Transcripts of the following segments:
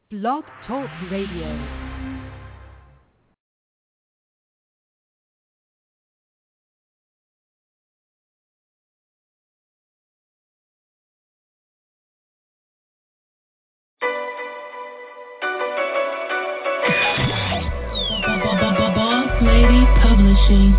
Blog Talk Radio. Boss Lady Publishing.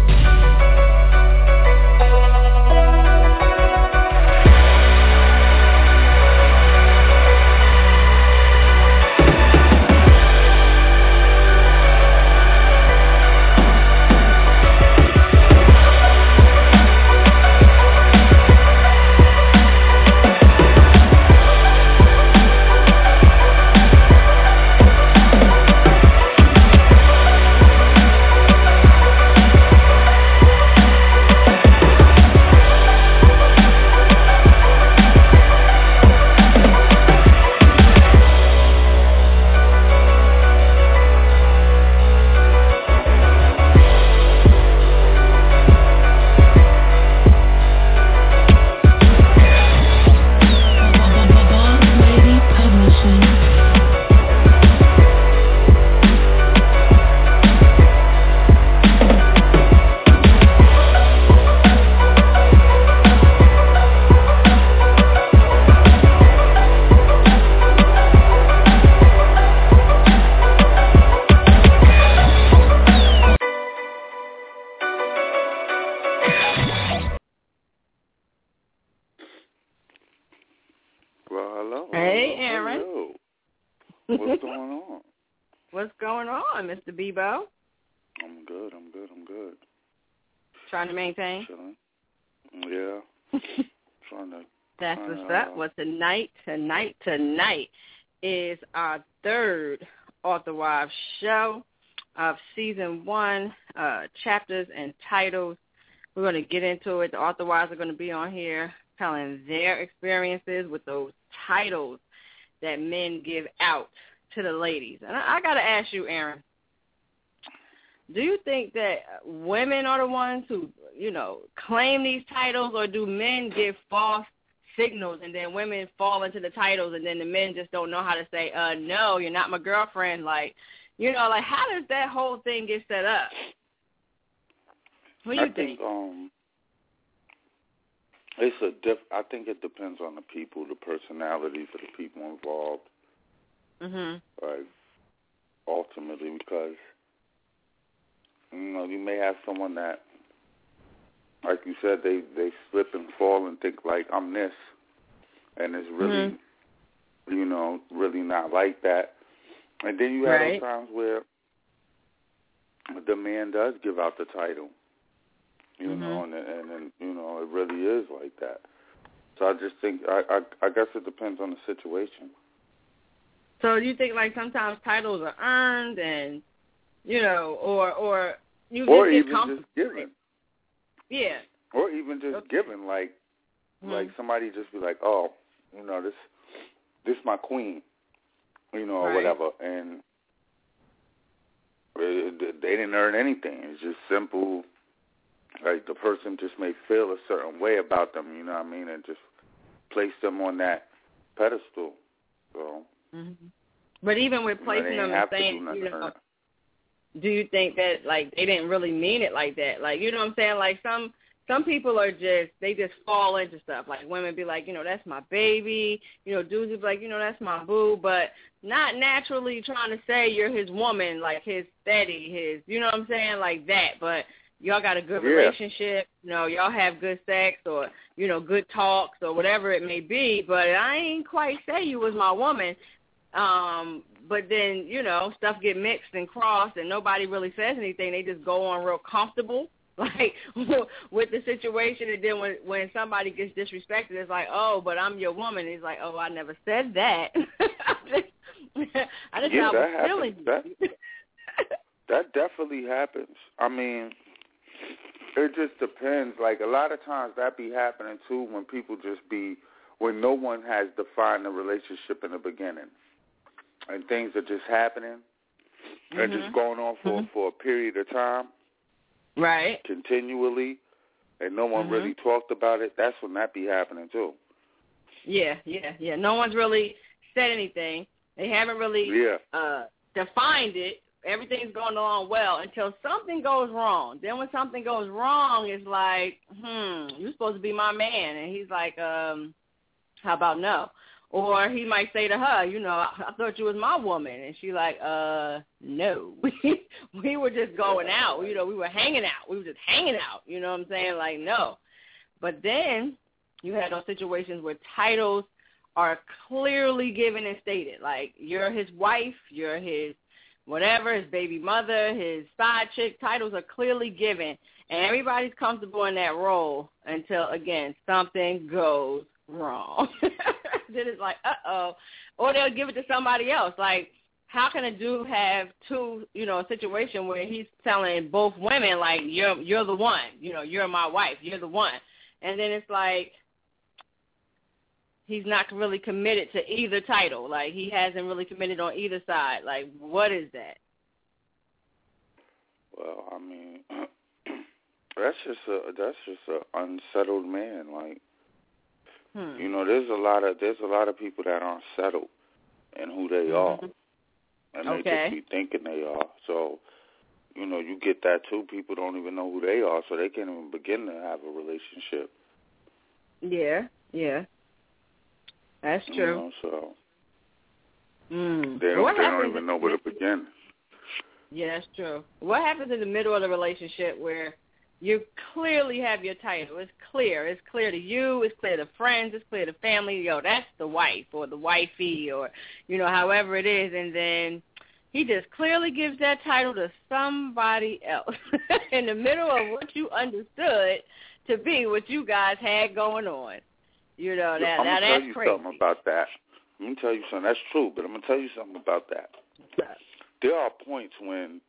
Mr. Bebo? I'm good. Trying to maintain? Chilling. Yeah. Trying to. That's what's up. Well, tonight is our third Author Wives show of season 1, chapters and titles. We're going to get into it. The Author Wives are going to be on here telling their experiences with those titles that men give out to the ladies. And I got to ask you, Aaron, do you think that women are the ones who, claim these titles, or do men give false signals and then women fall into the titles and then the men just don't know how to say, no, you're not my girlfriend? How does that whole thing get set up? What do you think? I think it depends on the people, the personalities of the people involved. Mm-hmm. Ultimately, because you may have someone that, like you said, they slip and fall and think like I'm this, and it's really, really not like that. And then you have those times where the man does give out the title, know, and it really is like that. So I just think I guess it depends on the situation. So you think like sometimes titles are earned and, or you just or get even just given. Yeah. Or even just given, like somebody just be like, oh, this my queen, or whatever, and they didn't earn anything. It's just simple. Like the person just may feel a certain way about them, you know what I mean, and just place them on that pedestal. So. Mm-hmm. But even with placing them and saying, do you think that like they didn't really mean it like that? Like, you know what I'm saying? Like some people are they just fall into stuff. Like women be like, that's my baby. Dudes be like, that's my boo, but not naturally trying to say you're his woman, like his steady, his, you know what I'm saying, like that. But y'all got a good relationship, y'all have good sex or, good talks or whatever it may be, but I ain't quite say you was my woman. But then, stuff get mixed and crossed and nobody really says anything. They just go on real comfortable, like, with the situation. And then when somebody gets disrespected, it's like, oh, but I'm your woman. It's like, oh, I never said that. I just that was feeling that definitely happens. I mean, it just depends. Like, a lot of times that be happening, too, when people when no one has defined the relationship in the beginning. And things are just happening and just going on for a period of time. Right. Continually. And no one really talked about it. That's when that be happening, too. Yeah. No one's really said anything. They haven't really defined it. Everything's going along well until something goes wrong. Then when something goes wrong, it's like, you're supposed to be my man. And he's like, how about no? Or he might say to her, I thought you was my woman. And she's like, no. We were just going out. We were hanging out. We were just hanging out. You know what I'm saying? Like, no. But then you had those situations where titles are clearly given and stated. Like, you're his wife, you're his whatever, his baby mother, his side chick. Titles are clearly given, and everybody's comfortable in that role until, again, something goes wrong. Then it's like, uh-oh. Or they'll give it to somebody else. Like, how can a dude have two, a situation where he's telling both women, like, you're the one, you're my wife, you're the one. And then it's like, he's not really committed to either title. Like, he hasn't really committed on either side. Like, what is that? Well, I mean, that's just a unsettled man. Like, there's a lot of people that aren't settled in who they are, and they just be thinking they are. So, you get that too. People don't even know who they are, so they can't even begin to have a relationship. Yeah. That's true. So they don't even know where to begin. Yeah, that's true. What happens in the middle of the relationship where you clearly have your title? It's clear. It's clear to you. It's clear to friends. It's clear to family. That's the wife or the wifey or, however it is. And then he just clearly gives that title to somebody else in the middle of what you understood to be what you guys had going on. I'm going to tell you something about that. I'm going to tell you something. That's true, but I'm going to tell you something about that. There are points when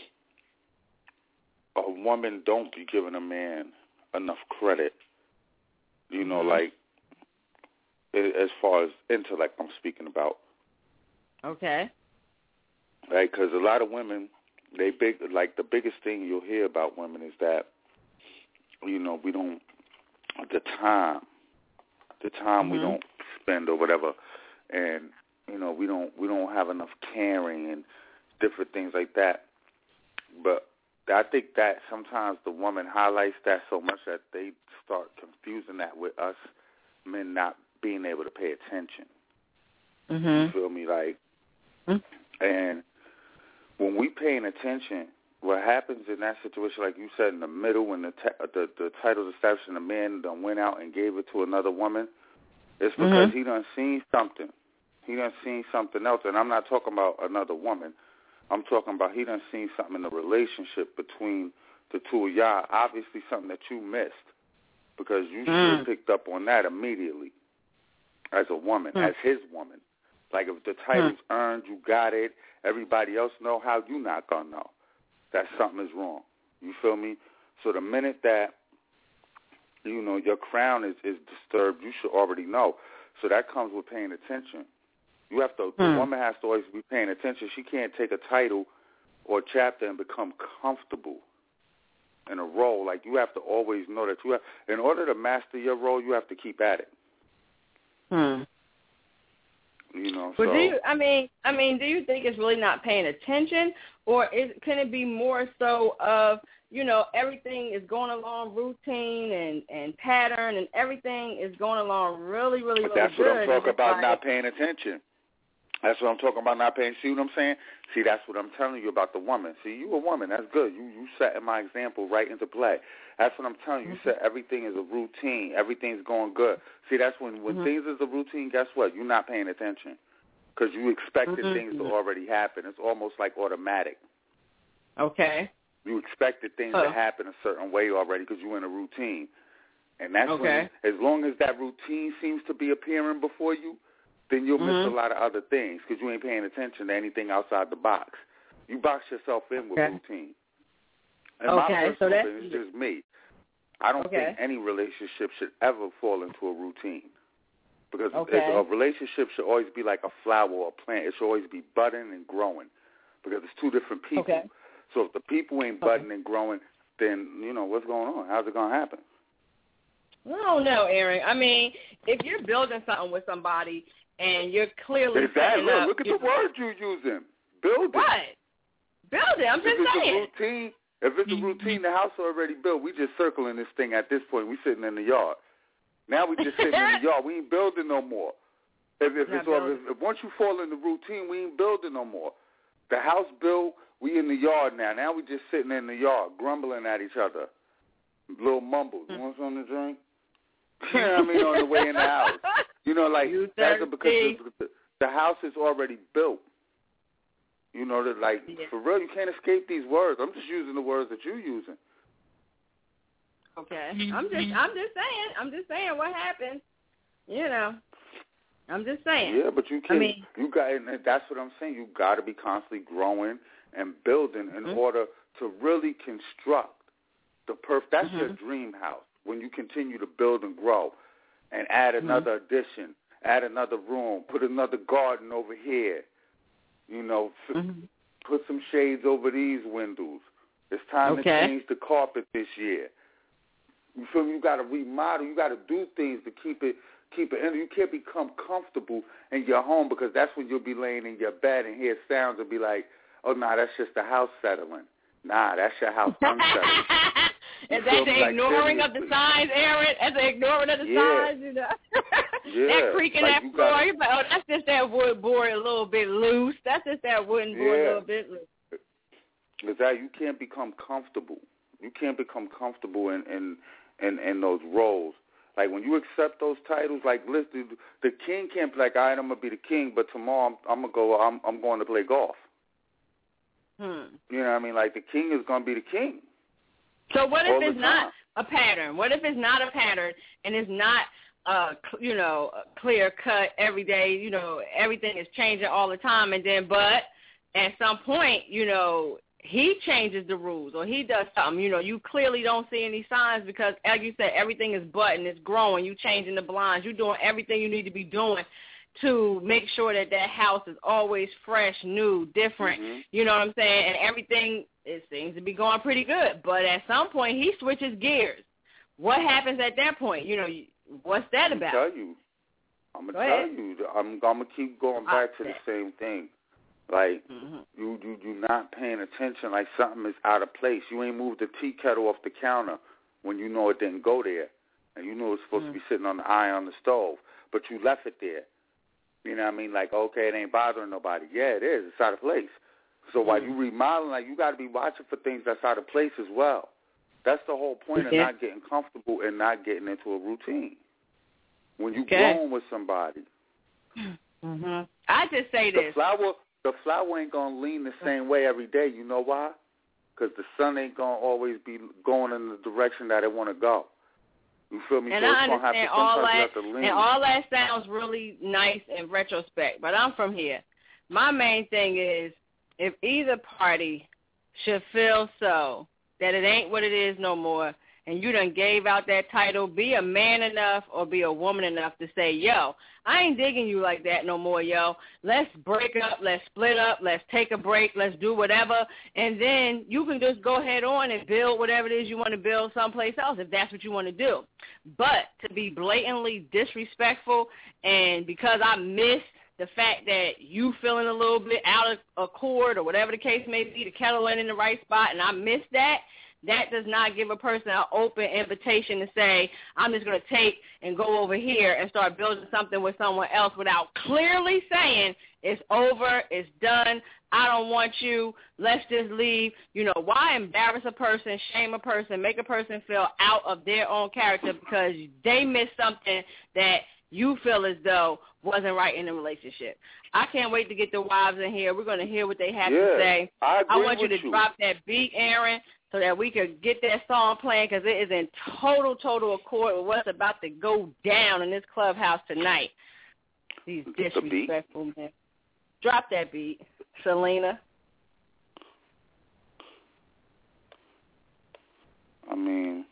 a woman don't be giving a man enough credit, like as far as intellect I'm speaking about. Okay. Right, because a lot of women, the biggest thing you'll hear about women is that, we don't, the time we don't spend or whatever, and we don't have enough caring and different things like that. But I think that sometimes the woman highlights that so much that they start confusing that with us men not being able to pay attention. You feel me? Like, and when we paying attention, what happens in that situation, like you said, in the middle, when the title's established and the man done went out and gave it to another woman, it's because he done seen something. He done seen something else. And I'm not talking about another woman. I'm talking about he done seen something in the relationship between the two of y'all, obviously something that you missed, because you should have picked up on that immediately as a woman, as his woman. Like, if the title's earned, you got it, everybody else know, how you not going to know that something is wrong? You feel me? So the minute that, your crown is disturbed, you should already know. So that comes with paying attention. You have to, the woman has to always be paying attention. She can't take a title or a chapter and become comfortable in a role. Like, you have to always know that in order to master your role, you have to keep at it. But do you think it's really not paying attention, or can it be more so of, everything is going along routine and pattern, and everything is going along really, really, really good? That's what I'm talking about, not paying attention. That's what I'm talking about, not paying. See what I'm saying? See, that's what I'm telling you about the woman. See, you a woman. That's good. You setting my example right into play. That's what I'm telling you. You said everything is a routine. Everything's going good. See, that's when things is a routine, guess what? You're not paying attention because you expected things to already happen. It's almost like automatic. Okay. You expected things to happen a certain way already because you're in a routine. And that's when, as long as that routine seems to be appearing before you, then you'll miss a lot of other things because you ain't paying attention to anything outside the box. You box yourself in with routine. And my personal opinion, it's just me. I don't think any relationship should ever fall into a routine. Because a relationship should always be like a flower or a plant. It should always be budding and growing because it's two different people. So if the people ain't budding and growing, then, what's going on? How's it going to happen? I don't know, Aaron. I mean, if you're building something with somebody and you're clearly setting up. Look at the word you're using. Building. What? Building. I'm just saying. If it's a routine, the house already built. We just circling this thing at this point. We sitting in the yard. Now we just sitting in the yard. We ain't building no more. If once you fall in the routine, we ain't building no more. The house built. We in the yard now. Now we just sitting in the yard, grumbling at each other. Little mumbles. You want something to drink? You know what I mean? On the way in the house. You know, like that's because the house is already built. You know, that like for real, you can't escape these words. I'm just using the words that you're using. Okay, I'm just saying what happened. You know, I'm just saying. Yeah, but you can't. You got, and that's what I'm saying. You got to be constantly growing and building in order to really construct the perfect. That's your dream house. When you continue to build and grow, and add another addition, add another room, put another garden over here. You know, put some shades over these windows. It's time to change the carpet this year. You feel me? You got to remodel. You got to do things to keep it. And you can't become comfortable in your home because that's when you'll be laying in your bed and hear sounds and be like, "Oh, nah, that's just the house settling." Nah, that's your house unsettling. Is that the ignoring of the signs, Aaron? That's the ignoring of the signs, you know? That creaking that floor. You're like, oh, that's just that wood board a little bit loose. That's just that wooden board a little bit loose. Exactly. You can't become comfortable. You can't become comfortable in those roles. Like when you accept those titles, like listen, the king can't be like, all right, I'm gonna be the king, but tomorrow I'm going to play golf. You know what I mean? Like the king is gonna be the king. So what if it's not a pattern? What if it's not a pattern and it's not, clear cut every day? You know, everything is changing all the time, but at some point, you know, he changes the rules or he does something. You know, you clearly don't see any signs because, as you said, everything is buttoned, it's growing. You changing the blinds, you doing everything you need to be doing to make sure that house is always fresh, new, different. You know what I'm saying? And everything, it seems to be going pretty good. But at some point, he switches gears. What happens at that point? You know, what's that about? I'm going to tell you. I'm going to keep going back to the same thing. Like, you're not paying attention, like something is out of place. You ain't moved the tea kettle off the counter when you know it didn't go there. And you know it's supposed to be sitting on the eye on the stove. But you left it there. You know what I mean? Like, okay, it ain't bothering nobody. Yeah, it is. It's out of place. So while you remodeling, like, you got to be watching for things that's out of place as well. That's the whole point of not getting comfortable and not getting into a routine. When you growing with somebody. I just say this. The flower ain't going to lean the same way every day. You know why? Because the sun ain't going to always be going in the direction that it want to go. You feel me? And so I understand all that, and all that sounds really nice in retrospect, but I'm from here. My main thing is if either party should feel so that it ain't what it is no more, and you done gave out that title, be a man enough or be a woman enough to say, yo, I ain't digging you like that no more, yo. Let's break up, let's split up, let's take a break, let's do whatever, and then you can just go head on and build whatever it is you want to build someplace else if that's what you want to do. But to be blatantly disrespectful and because I missed the fact that you feeling a little bit out of accord or whatever the case may be, the kettle ain't in the right spot, and I missed that, that does not give a person an open invitation to say, I'm just going to take and go over here and start building something with someone else without clearly saying it's over, it's done, I don't want you, let's just leave. You know, why embarrass a person, shame a person, make a person feel out of their own character because they missed something that you feel as though wasn't right in the relationship. I can't wait to get the wives in here. We're going to hear what they have to say. I want you to drop that beat, Aaron, so that we could get that song playing because it is in total accord with what's about to go down in this clubhouse tonight. These disrespectful men. Drop that beat, Selena. I mean...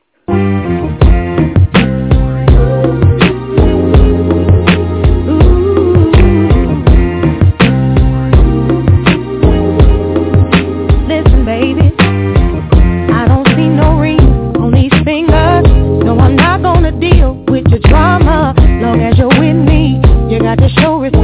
Drama, long as you're with me, you got to show respect.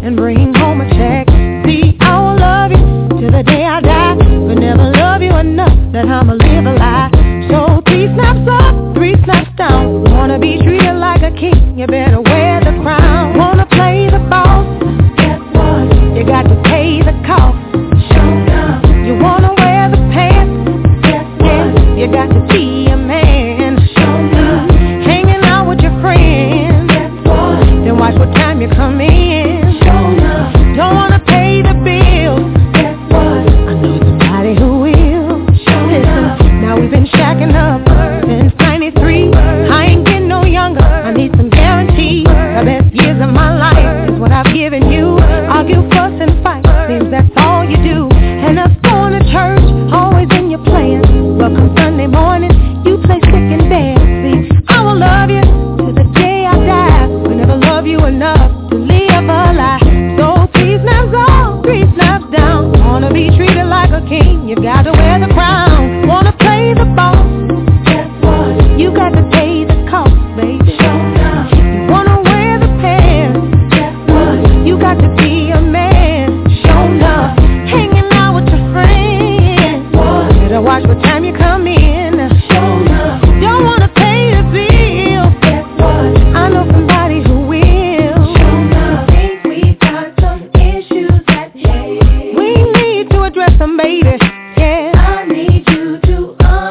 and bring home a check. See, I will love you till the day I die, but never love you enough that I'ma live a lie. So 3 snaps up, 3 snaps down. Wanna be treated like a king, you better wear the crown. Wanna play the boss? Guess what? You got to pay the cost. Show up. You wanna wear the pants? Guess what? You got to be a man. Show up. Hanging out with your friends. Guess what? Then watch what time you come in. Show up. Don't wanna pay the bills. Guess what? I know somebody who will. Listen, now we've been shacking up since 93. I ain't getting no younger. I need some guarantees. The best years of my life is what I've given you. Argue, fuss, and fight. Seems that's all you do. And us going to church, always in your plans. Well, come Sunday morning, you play sick and dance. See, I will love you till the day I die. Will never love you enough to live a lie. So 3 snaps up, 3 snaps down. Wanna be treated like a king, you gotta wear the crown. Wanna play the boss? Guess what? You got to pay the cost, baby. You wanna wear the pants? Guess what? You got to be a man. Show up, hanging out with your friends. What? Better watch what time you come in. Show up. Don't wanna pay the bill. Guess what? I know somebody who will. Show up. Think we got some issues at hand. We need to address them, baby. Yeah. I need you to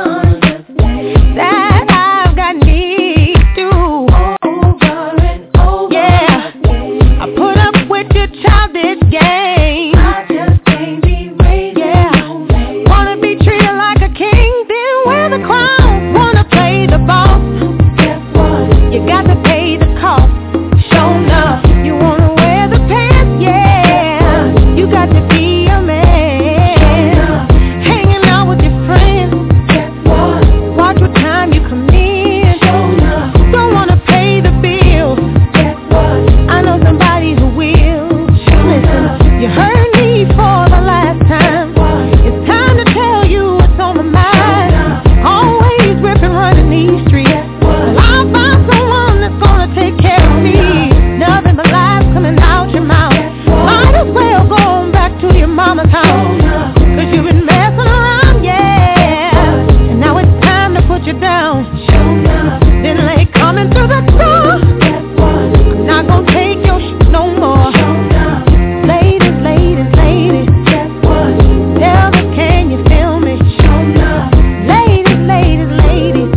understand that I've got needs to over and over. Yeah. Again. I put up with your childish game. I just can't be raised. Yeah. Wanna be treated like a king, then wear the crown. Wanna play the boss? Guess what? You got to pay the cost. Show enough. You wanna wear the pants? Yeah. You got to be a man. Hanging out with your friends. Guess what? Watch what time you come in. Show enough. Don't wanna pay the bills. Guess what? I know somebody who will. Listen, you heard me for the last time. It's time to tell you what's on my mind. Always ripping, running these streets. Well, I'll find someone that's gonna take care of me. Nothing but lies coming out your mouth. Might as well go on back to your mama's house. Cause you've been messing around, yeah. And now it's time to put you down. Then late coming through the door. I'm not gonna take your shit no more. Ladies, ladies, ladies. Tell me, can you feel me? Ladies, ladies, ladies.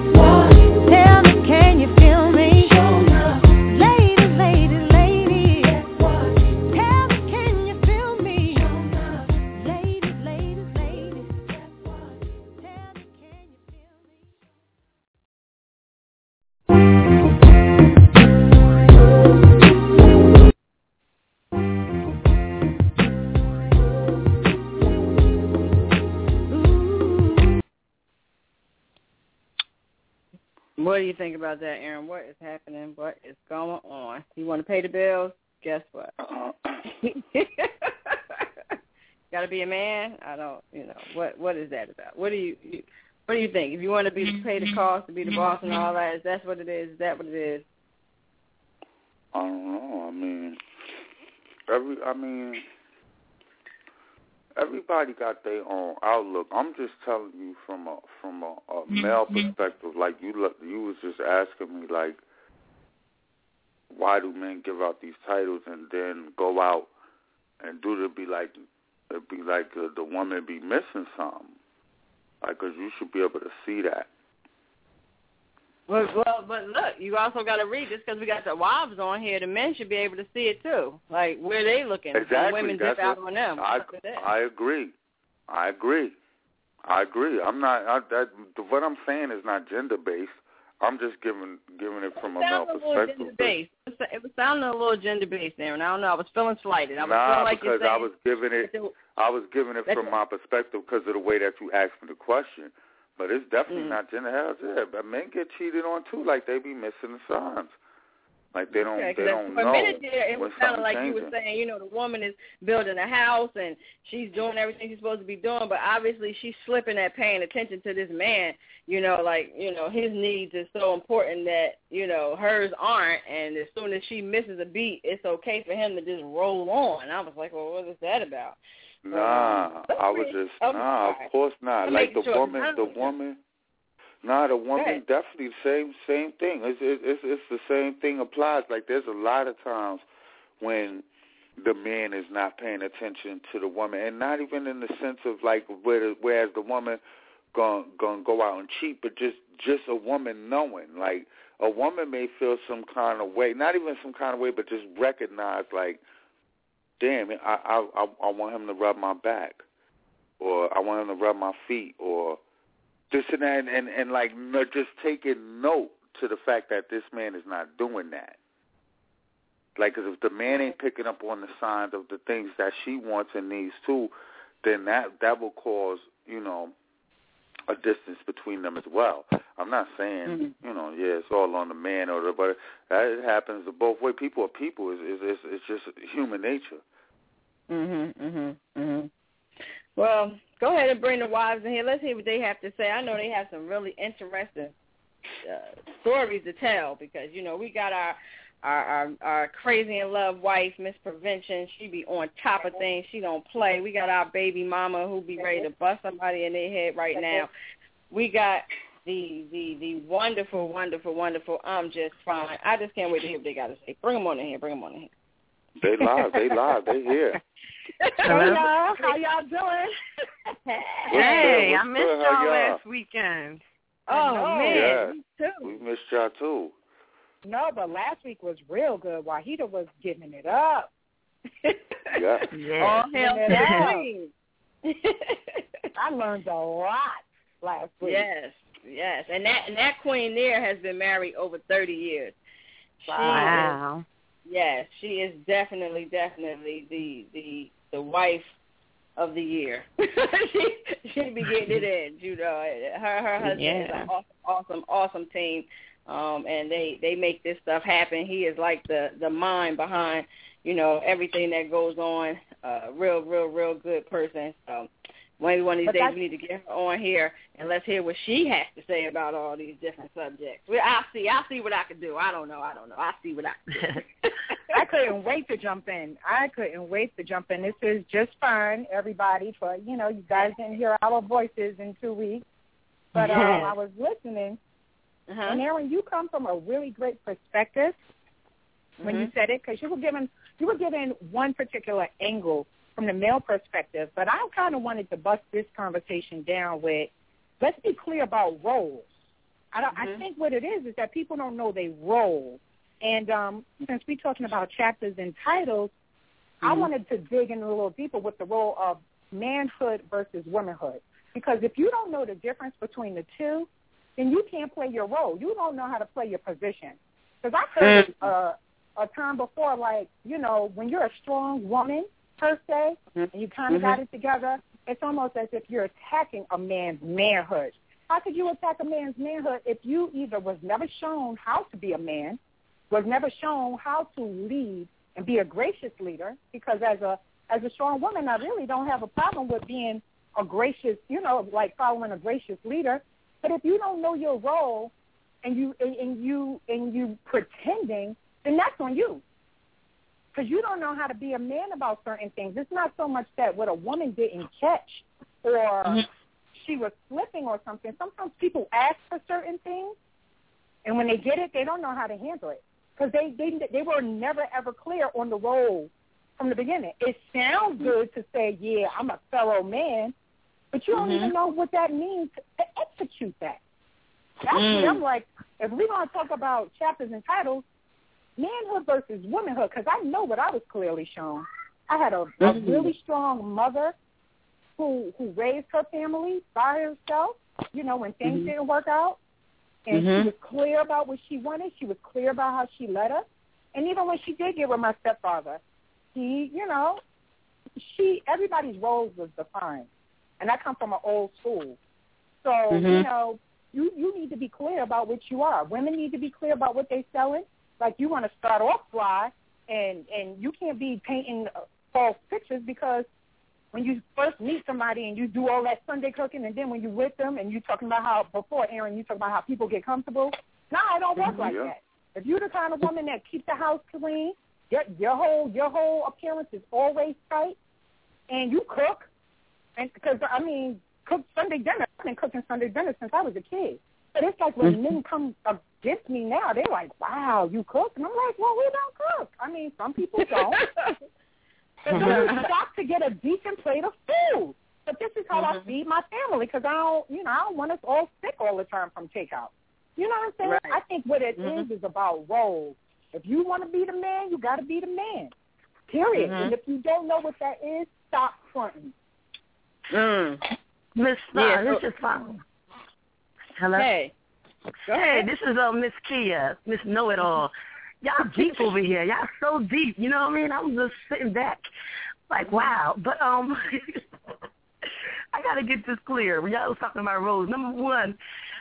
Tell me, can you feel me? Ladies, ladies, ladies. Tell me, can you feel me? Ladies, ladies, ladies. Tell me, can you feel me? What do you think about that, Aaron? What is happening? What is going on? You want to pay the bills? Guess what? Got to be a man? I don't, what is that about? What do you think? If you want to pay the cost, to be the boss and all that, is that what it is? Is that what it is? I don't know. Everybody got their own outlook. I'm just telling you from a male perspective. Like you was just asking me, like, why do men give out these titles and then go out and do it be like the woman be missing something? Like, 'cause you should be able to see that. Well, but look, you also got to read this because we got the wives on here. The men should be able to see it too, like where they looking. Exactly. Women dip out on them. I agree. I'm not. What I'm saying is not gender based. I'm just giving it from a male perspective. It was sounding a little gender based there, and I don't know. I was feeling slighted. I was feeling like because I was giving it from my perspective because of the way that you asked me the question. But it's definitely not gender. Hell, yeah. But men get cheated on too, like they be missing the signs. Like they don't know. For a minute there, it was kind of like changing. you were saying, you know, the woman is building a house and she's doing everything she's supposed to be doing, but obviously she's slipping at paying attention to this man. You know, like, you know, his needs is so important that, you know, hers aren't, and as soon as she misses a beat, it's okay for him to just roll on. I was like, well, what is that about? Nah, of course not. Like the woman. Nah, the woman definitely the same thing. It's the same thing applies. Like there's a lot of times when the man is not paying attention to the woman, and not even in the sense of like whereas the woman gonna go out and cheat, but just a woman knowing. Like a woman may feel some kind of way, not even some kind of way, but just recognize like, damn, I want him to rub my back, or I want him to rub my feet, or this and that, and like just taking note to the fact that this man is not doing that. Like, because if the man ain't picking up on the signs of the things that she wants and needs too, then that will cause, you know, a distance between them as well. I'm not saying, you know, yeah, it's all on the man but it happens to both ways. People are people. It's just human nature. Well, go ahead and bring the wives in here. Let's hear what they have to say. I know they have some really interesting stories to tell because, you know, we got our crazy in love wife, Miss Prevention. She be on top of things. She don't play. We got our baby mama who be ready to bust somebody in their head right now. We got the wonderful, wonderful, wonderful I'm Just Fine. I just can't wait to hear what they got to say. Bring them on in here. They live. They here. Hello, y'all. How y'all doing? Hey, I missed y'all last weekend. Oh, man. Yeah. Me too. We missed y'all, too. No, but last week was real good. Wahida was giving it up. Yeah. All hail to the queen. I learned a lot last week. Yes. And that queen there has been married over 30 years. Wow. Yes, she is definitely the wife of the year. she be getting it in, you know. Her husband is an awesome team, and they make this stuff happen. He is like the mind behind, you know, everything that goes on. Real good person. So maybe one of these days we need to get her on here and let's hear what she has to say about all these different subjects. I'll see what I can do. I don't know. I'll see what I can do. I couldn't wait to jump in. This is just fun, everybody, for, you know, you guys didn't hear our voices in 2 weeks. But I was listening. And, Aaron, you come from a really great perspective when you said it, because you were given one particular angle from the male perspective, but I kind of wanted to bust this conversation down with, let's be clear about roles. I think what it is that people don't know their role. And since we're talking about chapters and titles, I wanted to dig in a little deeper with the role of manhood versus womanhood. Because if you don't know the difference between the two, then you can't play your role. You don't know how to play your position. Because I've heard a term before, like, you know, when you're a strong woman, per se, and you kind of got it together, it's almost as if you're attacking a man's manhood. How could you attack a man's manhood if you either was never shown how to be a man, was never shown how to lead and be a gracious leader? Because as a strong woman, I really don't have a problem with being a gracious, you know, like following a gracious leader. But if you don't know your role and you pretending, then that's on you. Because you don't know how to be a man about certain things. It's not so much that what a woman didn't catch or she was slipping or something. Sometimes people ask for certain things, and when they get it, they don't know how to handle it. Because they were never, ever clear on the role from the beginning. It sounds good to say, yeah, I'm a fellow man, but you don't even know what that means to execute that. That's what I'm like, if we're going to talk about chapters and titles, manhood versus womanhood, because I know what I was clearly shown. I had a really strong mother who raised her family by herself, you know, when things didn't work out. And she was clear about what she wanted. She was clear about how she led us. And even when she did get with my stepfather, everybody's roles was defined. And I come from an old school. So, you know, you need to be clear about what you are. Women need to be clear about what they're selling. like you want to start off fly, and you can't be painting false pictures, because when you first meet somebody and you do all that Sunday cooking, and then when you're with them and you're talking about how, before Aaron, you talking about how people get comfortable. No, it don't work like that. If you're the kind of woman that keeps the house clean, your whole appearance is always tight, and you cook, and because cook Sunday dinner. I've been cooking Sunday dinner since I was a kid. But it's like when men come against me now, they're like, "Wow, you cook?" And I'm like, "Well, we don't cook. I mean, some people don't." But then you stop to get a decent plate of food. But this is how I feed my family, because I don't want us all sick all the time from takeout. You know what I'm saying? Right. I think what it is about roles. If you want to be the man, you got to be the man. Period. And if you don't know what that is, stop fronting. Miss this is fun. Hello? Hey. Hey, this is Miss Kia, Miss Know-It-All. Y'all deep over here. Y'all so deep. You know what I mean? I'm just sitting back like, wow. But I got to get this clear. When y'all was talking about roles, number one,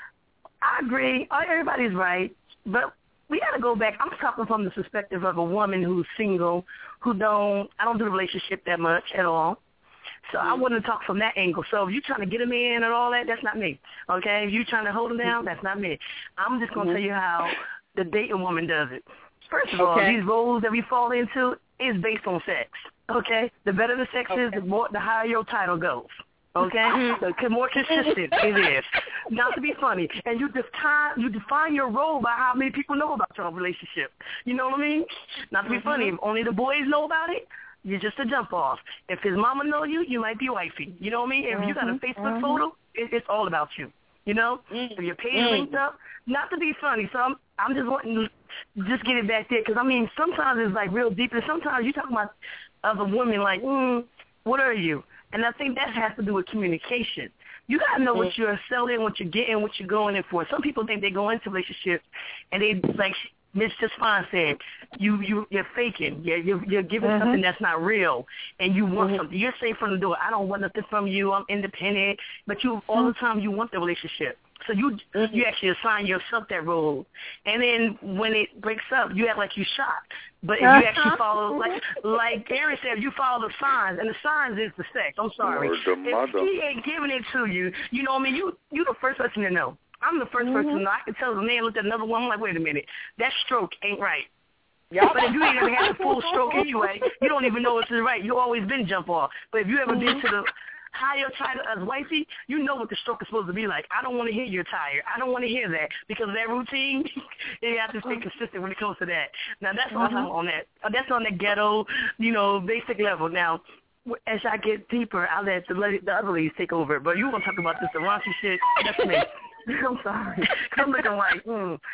I agree. Everybody's right. But we got to go back. I'm talking from the perspective of a woman who's single, I don't do the relationship that much at all. So I want to talk from that angle. So if you're trying to get a man and all that, that's not me. Okay? If you're trying to hold him down, that's not me. I'm just going to tell you how the dating woman does it. First of all, these roles that we fall into is based on sex. Okay? The better the sex is, the higher your title goes. Okay? The more consistent it is. Not to be funny. And you define your role by how many people know about your relationship. You know what I mean? Not to be funny. If only the boys know about it, you're just a jump off. If his mama know you, you might be wifey. You know what I mean? If you got a Facebook photo, it's all about you. You know? If your page linked up, not to be funny. So I'm just wanting to just get it back there, because, sometimes it's like real deep, and sometimes you talking about other women like, what are you? And I think that has to do with communication. You got to know what you're selling, what you're getting, what you're going in for. Some people think they go into relationships and they, like Miss Just Fine said, you're faking. You're giving something that's not real, and you want something. You're saying from the door, I don't want nothing from you. I'm independent. But all the time you want the relationship. So you actually assign yourself that role. And then when it breaks up, you act like you shocked. But if you actually follow, like Aaron said, you follow the signs, and the signs is the sex. I'm sorry. If he ain't giving it to you, you know what I mean? You the first person to know. I'm the first person to know. I can tell the man looked at another one, I'm like, wait a minute, that stroke ain't right. But if you ain't ever had a full stroke anyway, you don't even know it's right. You always been jump off. But if you ever been to the higher title as wifey, you know what the stroke is supposed to be like. I don't want to hear you're tired. I don't want to hear that, because of that routine. You have to stay consistent when it comes to that. Now, that's also on that. That's on the ghetto, basic level. Now, as I get deeper, I'll let the other ladies take over. But you want to talk about this, the raunchy shit, that's me. I'm sorry. I'm looking like,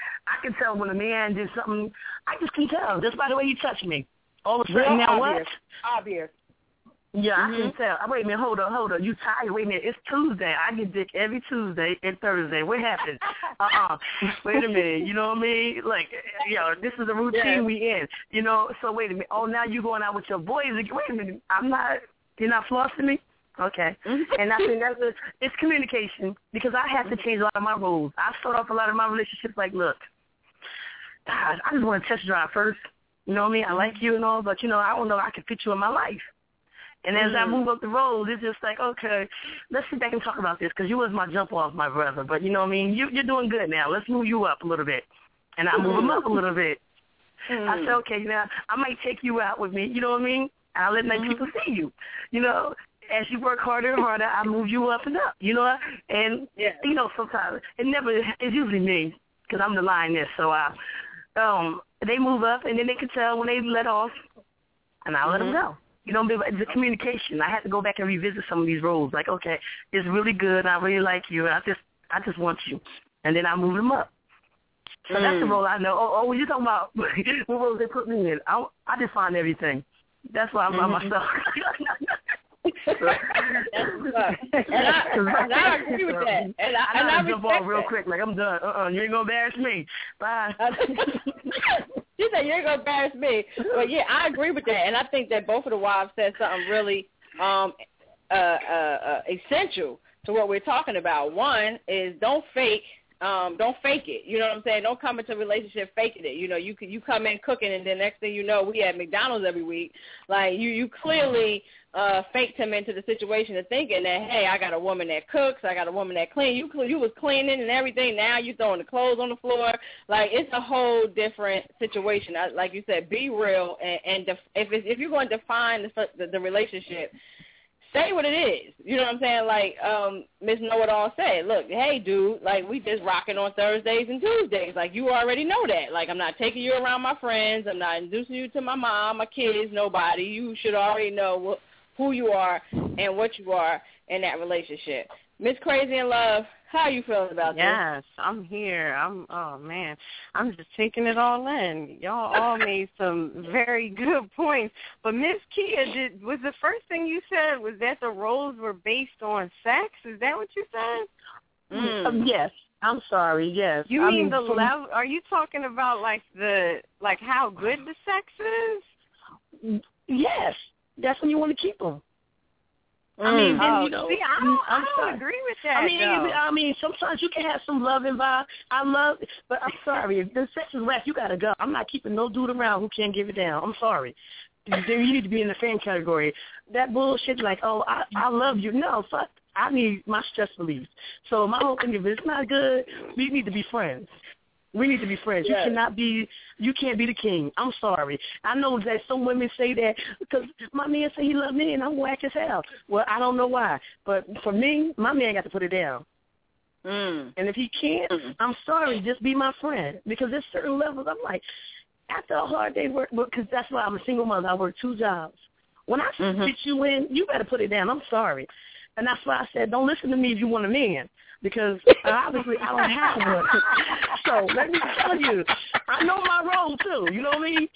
I can tell when a man did something. I just can tell just by the way you touch me. All of a sudden, now what? Obvious. Yeah, I can tell. Wait a minute, hold on. You tired? Wait a minute, it's Tuesday. I get dick every Tuesday and Thursday. What happened? Wait a minute, you know what I mean? Like, this is the routine we in. So wait a minute. Oh, now you going out with your boys again. Wait a minute, you're not flossing me? Okay. And I think it's communication, because I have to change a lot of my roles. I start off a lot of my relationships like, look, God, I just want to test drive first. You know what I mean? I like you and all, but, I don't know I can fit you in my life. And as I move up the road, it's just like, okay, let's sit back and talk about this, because you was my jump off, my brother. But, you know what I mean? You're doing good now. Let's move you up a little bit. And I move him up a little bit. I said, okay, now I might take you out with me. You know what I mean? I'll let my people see you. As you work harder and harder, I move you up and up, And, sometimes it's usually me, because I'm the lioness. So they move up, and then they can tell when they let off, and I'll let them go. It's a communication. I had to go back and revisit some of these roles. Like, okay, it's really good. I really like you. I just want you. And then I move them up. So that's the role I know. Oh, you're talking about what roles they put me in. I define everything. That's why I'm by myself. And I agree with that. And I jump off real quick, like I'm done. You ain't gonna embarrass me. Bye. She said you ain't gonna embarrass me. But yeah, I agree with that, and I think that both of the wives said something really essential to what we're talking about. One is don't fake don't fake it. You know what I'm saying? Don't come into a relationship faking it. You know, you come in cooking, and then next thing you know, we at McDonald's every week. Like, you clearly faked him into the situation of thinking that, hey, I got a woman that cooks, I got a woman that cleans. You was cleaning and everything. Now you throwing the clothes on the floor. Like, it's a whole different situation. Like you said, be real, and if you're going to define the relationship, say what it is. You know what I'm saying? Like Miss Know-It-All said, look, hey, dude, like, we just rocking on Thursdays and Tuesdays. Like, you already know that. Like, I'm not taking you around my friends. I'm not introducing you to my mom, my kids, nobody. You should already know who you are and what you are in that relationship. Miss Crazy in Love, how are you feeling about this? Yes, I'm here. I'm just taking it all in. Y'all all made some very good points. But Miss Kia, was the first thing you said was that the roles were based on sex? Is that what you said? Yes. I'm sorry. Yes. You mean the level? Are you talking about like how good the sex is? Yes. That's when you want to keep them. I mean, you know, see, I don't agree with that. I mean, sometimes you can have some love involved. But I'm sorry, if the sex is whack, you gotta go. I'm not keeping no dude around who can't give it down. I'm sorry. You need to be in the fan category. That bullshit, like, oh, I love you. No, fuck. I need my stress relief. So my whole thing, if it's not good, we need to be friends. We need to be friends. Yes. You can't be the king. I'm sorry. I know that some women say that because my man say he love me and I'm whack as hell. Well, I don't know why. But for me, my man got to put it down. And if he can't, I'm sorry, just be my friend. Because there's certain levels, I'm like, after a hard day work, because that's why I'm a single mother. I work 2 jobs. When I fit you in, you better put it down. I'm sorry. And that's why I said, don't listen to me if you want a man. Because obviously I don't have one. So let me tell you, I know my role too. You know what I mean?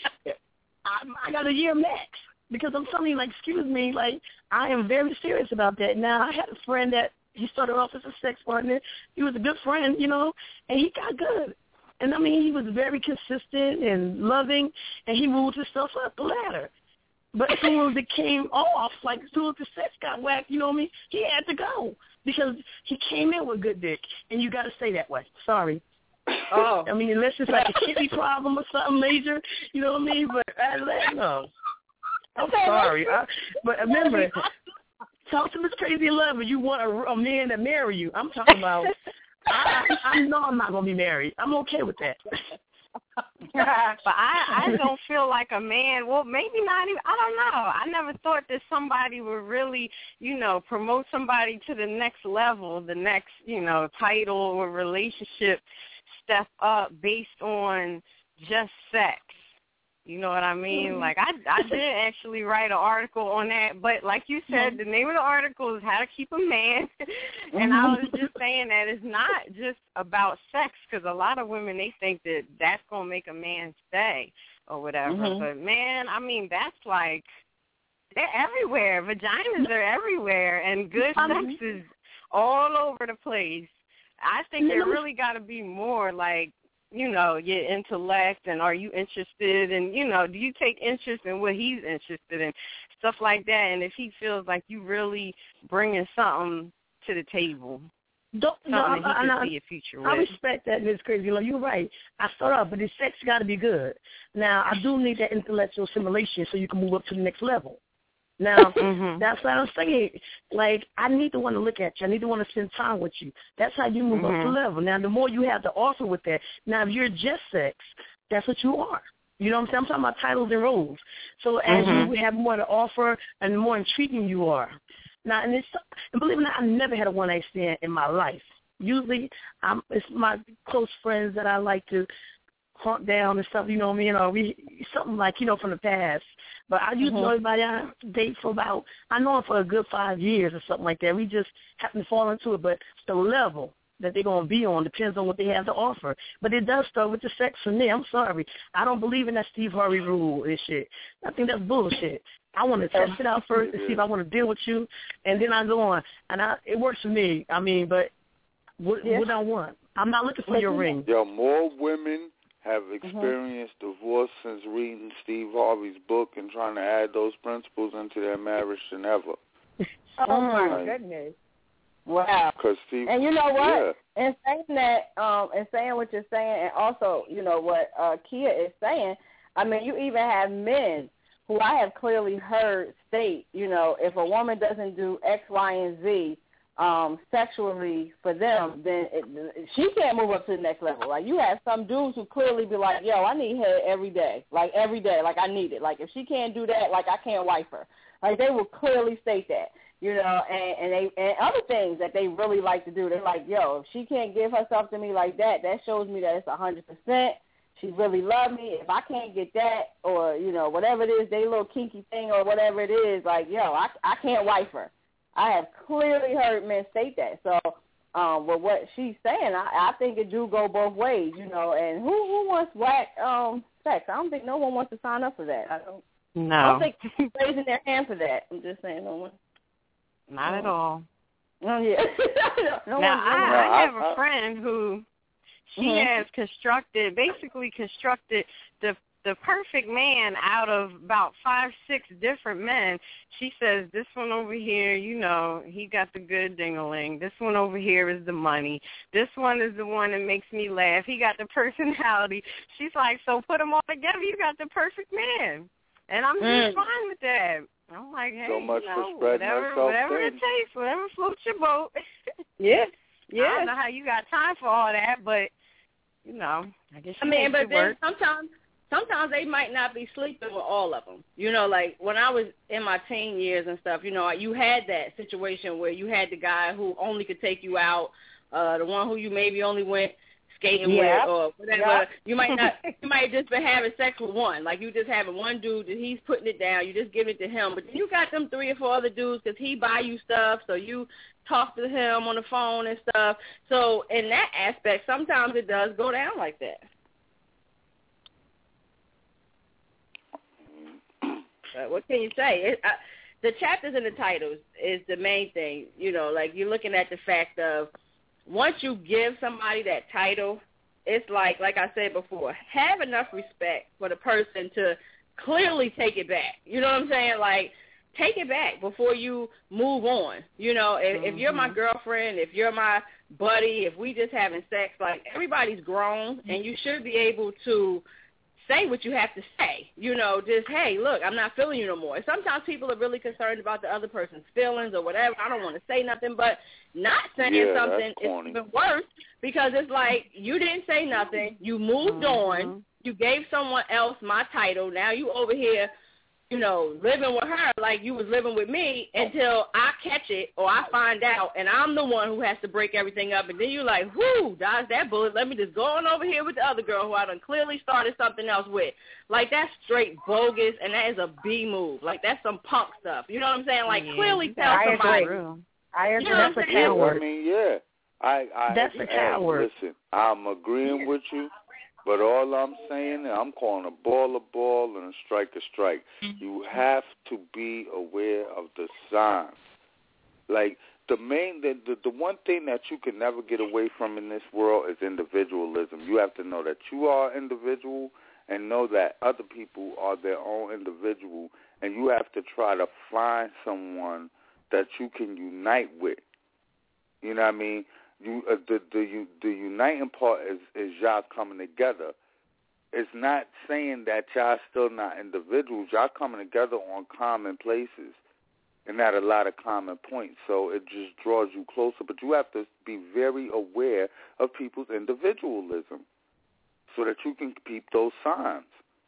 I got a year max. Because I'm telling you, like, excuse me, like, I am very serious about that. Now, I had a friend that he started off as a sex partner. He was a good friend, you know, and he got good. And, I mean, he was very consistent and loving, and he moved himself up the ladder. But as soon as it came off, like, as soon as the sex got whacked, you know what I mean, he had to go. Because he came in with good dick, and you got to stay that way. Sorry. Oh. I mean, unless it's like a kidney problem or something major, you know what I mean? But no. I'm sorry. But remember, talk to Miss Crazy in Love if you want a man to marry you. I'm talking about, I know I'm not going to be married. I'm okay with that. But I don't feel like a man, well, maybe not even, I don't know. I never thought that somebody would really, you know, promote somebody to the next level, the next, you know, title or relationship step up based on just sex. You know what I mean? Like, I did actually write an article on that, but like you said, the name of the article is How to Keep a Man, and I was just saying that it's not just about sex, because a lot of women, they think that that's going to make a man stay or whatever, but man, I mean, that's like, they're everywhere. Vaginas are everywhere, and good sex is all over the place. I think there really got to be more, like, you know, your intellect, and are you interested in, you know, do you take interest in what he's interested in, stuff like that, and if he feels like you really bringing something to the table, something that he can see a future with. I respect that, Miss Crazy Love. You're right. I start off, but the sex got to be good. Now, I do need that intellectual assimilation so you can move up to the next level. Now, that's what I'm saying. Like, I need to want to look at you. I need to want to spend time with you. That's how you move up the level. Now, the more you have to offer with that, now, if you're just sex, that's what you are. You know what I'm saying? I'm talking about titles and roles. So as you have more to offer and the more intriguing you are. Now, and believe it or not, I never had a one-night stand in my life. Usually, it's my close friends that I like to hunt down and stuff, you know what I mean? Or something like, you know, from the past. But I usually know everybody I date for about, I know them for a good 5 years or something like that. We just happen to fall into it. But the level that they're going to be on depends on what they have to offer. But it does start with the sex for me. I'm sorry. I don't believe in that Steve Harvey rule and shit. I think that's bullshit. I want to test it out first to see if I want to deal with you, and then I go on. And it works for me. I mean, but what I want. I'm not looking for your ring. There are more women have experienced divorce since reading Steve Harvey's book and trying to add those principles into their marriage than ever. Oh, my goodness. Wow. See, and you know what? Yeah. In saying that, and saying what you're saying, and also, you know, what Kia is saying, I mean, you even have men who I have clearly heard state, you know, if a woman doesn't do X, Y, and Z sexually for them, then she can't move up to the next level. Like, you have some dudes who clearly be like, yo, I need head every day, like I need it. Like, if she can't do that, like, I can't wife her. Like, they will clearly state that, you know, and other things that they really like to do. They're like, yo, if she can't give herself to me like that, that shows me that it's 100%. She really loved me. If I can't get that, or, you know, whatever it is, they little kinky thing or whatever it is, like, yo, I can't wife her. I have clearly heard men state that. So, with what she's saying, I think it do go both ways, you know. And who wants whack sex? I don't think no one wants to sign up for that. I don't think people raising their hand for that. I'm just saying, no one. Not at all. Oh yeah. I have a friend who she has basically constructed the perfect man out of about 5-6 different men. She says, this one over here, you know, he got the good ding-a-ling. This one over here is the money. This one is the one that makes me laugh. He got the personality. She's like, so put them all together, you got the perfect man. And I'm just fine with that. I'm like, hey, so much you know, for whatever it takes, whatever floats your boat. Yeah. I don't know how you got time for all that, but, you know, I guess but then sometimes they might not be sleeping with all of them. You know, like when I was in my teen years and stuff, you know, you had that situation where you had the guy who only could take you out, the one who you maybe only went skating with or whatever. Yeah. You might just been having sex with one. Like, you just having one dude that he's putting it down. You just giving it to him. But then you got them 3 or 4 other dudes because he buy you stuff, so you talk to him on the phone and stuff. So in that aspect, sometimes it does go down like that. What can you say? The chapters and the titles is the main thing. You know, like, you're looking at the fact of once you give somebody that title, it's like I said before, have enough respect for the person to clearly take it back. You know what I'm saying? Like, take it back before you move on. You know, if you're my girlfriend, if you're my buddy, if we just having sex, like, everybody's grown, and you should be able to say what you have to say. You know, just, hey, look, I'm not feeling you no more. sometimes people are really concerned about the other person's feelings or whatever. I don't want to say nothing, but not saying something is even worse, because it's like, you didn't say nothing, you moved on, you gave someone else my title, now you over here, you know, living with her like you was living with me until I catch it or I find out, and I'm the one who has to break everything up. And then you're like, whoo, dodge that bullet. Let me just go on over here with the other girl who I done clearly started something else with. Like, that's straight bogus, and that is a B move. Like, that's some punk stuff. You know what I'm saying? Like, clearly tell somebody. I agree. You know That's a coward. I mean, yeah. That's a coward. Listen, I'm agreeing with you. But all I'm saying, I'm calling a ball and a strike a strike. You have to be aware of the signs. Like, the one thing that you can never get away from in this world is individualism. You have to know that you are individual and know that other people are their own individual, and you have to try to find someone that you can unite with. You know what I mean? The uniting part is y'all coming together. It's not saying that y'all still not individuals. Y'all coming together on common places and at a lot of common points. So it just draws you closer. But you have to be very aware of people's individualism so that you can peep those signs.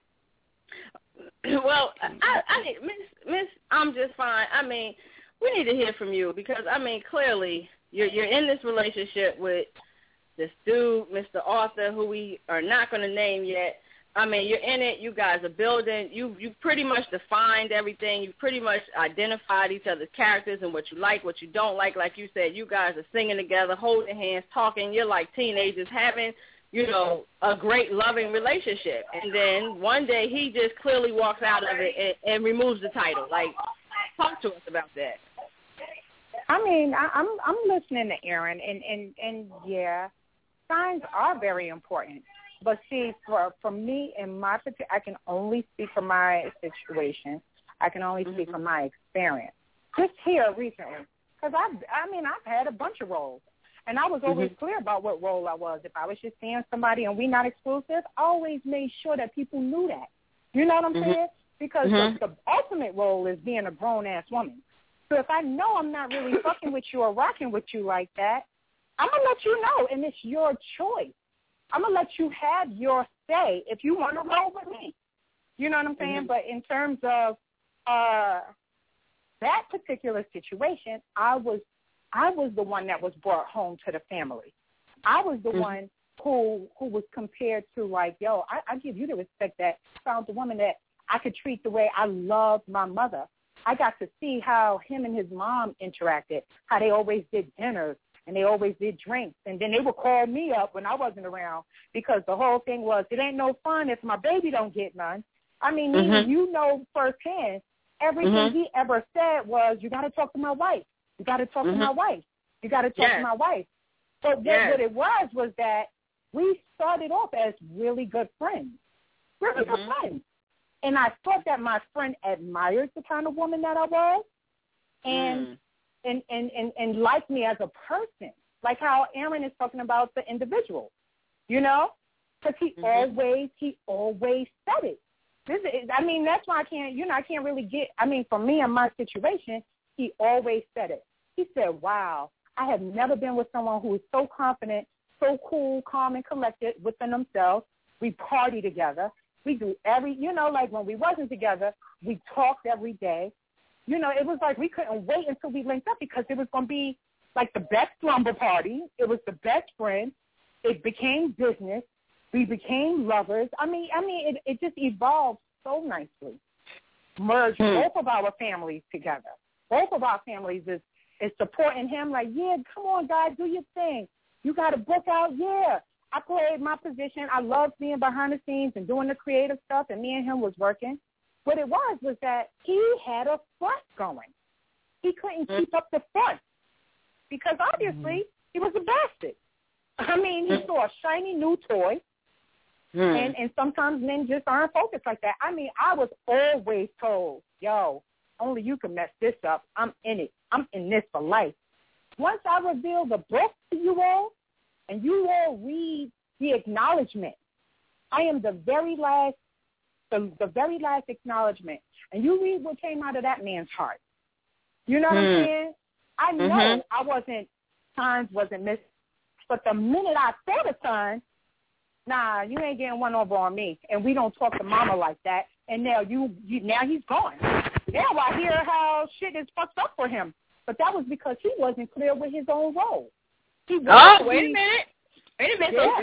Well, I Miss, I'm just fine. I mean, we need to hear from you because, I mean, clearly you're in this relationship with this dude, Mr. Arthur, who we are not going to name yet. I mean, you're in it. You guys are building. You've pretty much defined everything. You've pretty much identified each other's characters and what you like, what you don't like. Like you said, you guys are singing together, holding hands, talking. You're like teenagers having, you know, a great loving relationship. And then one day he just clearly walks out of it and removes the title. Like, talk to us about that. I mean, I'm listening to Aaron, and yeah, signs are very important. But see, for me, in my particular, I can only speak for my situation. I can only speak from my experience. Just here recently, Because I've had a bunch of roles. And I was always clear about what role I was. If I was just seeing somebody and we not exclusive, I always made sure that people knew that. You know what I'm saying? Because the ultimate role is being a grown-ass woman. So if I know I'm not really fucking with you or rocking with you like that, I'm going to let you know, and it's your choice. I'm going to let you have your say if you want to roll with me. You know what I'm saying? But in terms of that particular situation, I was the one that was brought home to the family. I was the one who was compared to, like, yo, I give you the respect that I found the woman that I could treat the way I loved my mother. I got to see how him and his mom interacted, how they always did dinners and they always did drinks. And then they would call me up when I wasn't around because the whole thing was, it ain't no fun if my baby don't get none. I mean, you know firsthand, everything he ever said was, you got to talk to my wife. You got to talk to my wife. You got to talk to my wife. But what it was that we started off as really good friends. Really good friends. And I thought that my friend admired the kind of woman that I was and liked me as a person, like how Aaron is talking about the individual, you know? Because he always said it. That's why I can't really get, for me and my situation, he always said it. He said, wow, I have never been with someone who is so confident, so cool, calm, and collected within themselves. We party together. We do like when we wasn't together, we talked every day. You know, it was like we couldn't wait until we linked up because it was going to be like the best slumber party. It was the best friend. It became business. We became lovers. It just evolved so nicely. Merged both of our families together. Both of our families is supporting him like, yeah, come on, guys, do your thing. You got a book out? Yeah. I played my position. I loved being behind the scenes and doing the creative stuff, and me and him was working. What it was that he had a front going. He couldn't keep up the front because obviously he was a bastard. He saw a shiny new toy, and sometimes men just aren't focused like that. I was always told, yo, only you can mess this up. I'm in it. I'm in this for life. Once I reveal the book to you all, and you all read the acknowledgement, I am the very last acknowledgement. And you read what came out of that man's heart. You know what I'm saying? I know signs wasn't missing. But the minute I said a sign, nah, you ain't getting one over on me. And we don't talk to mama like that. And now now he's gone. Now I hear how shit is fucked up for him. But that was because he wasn't clear with his own role. Wait a minute. Yeah.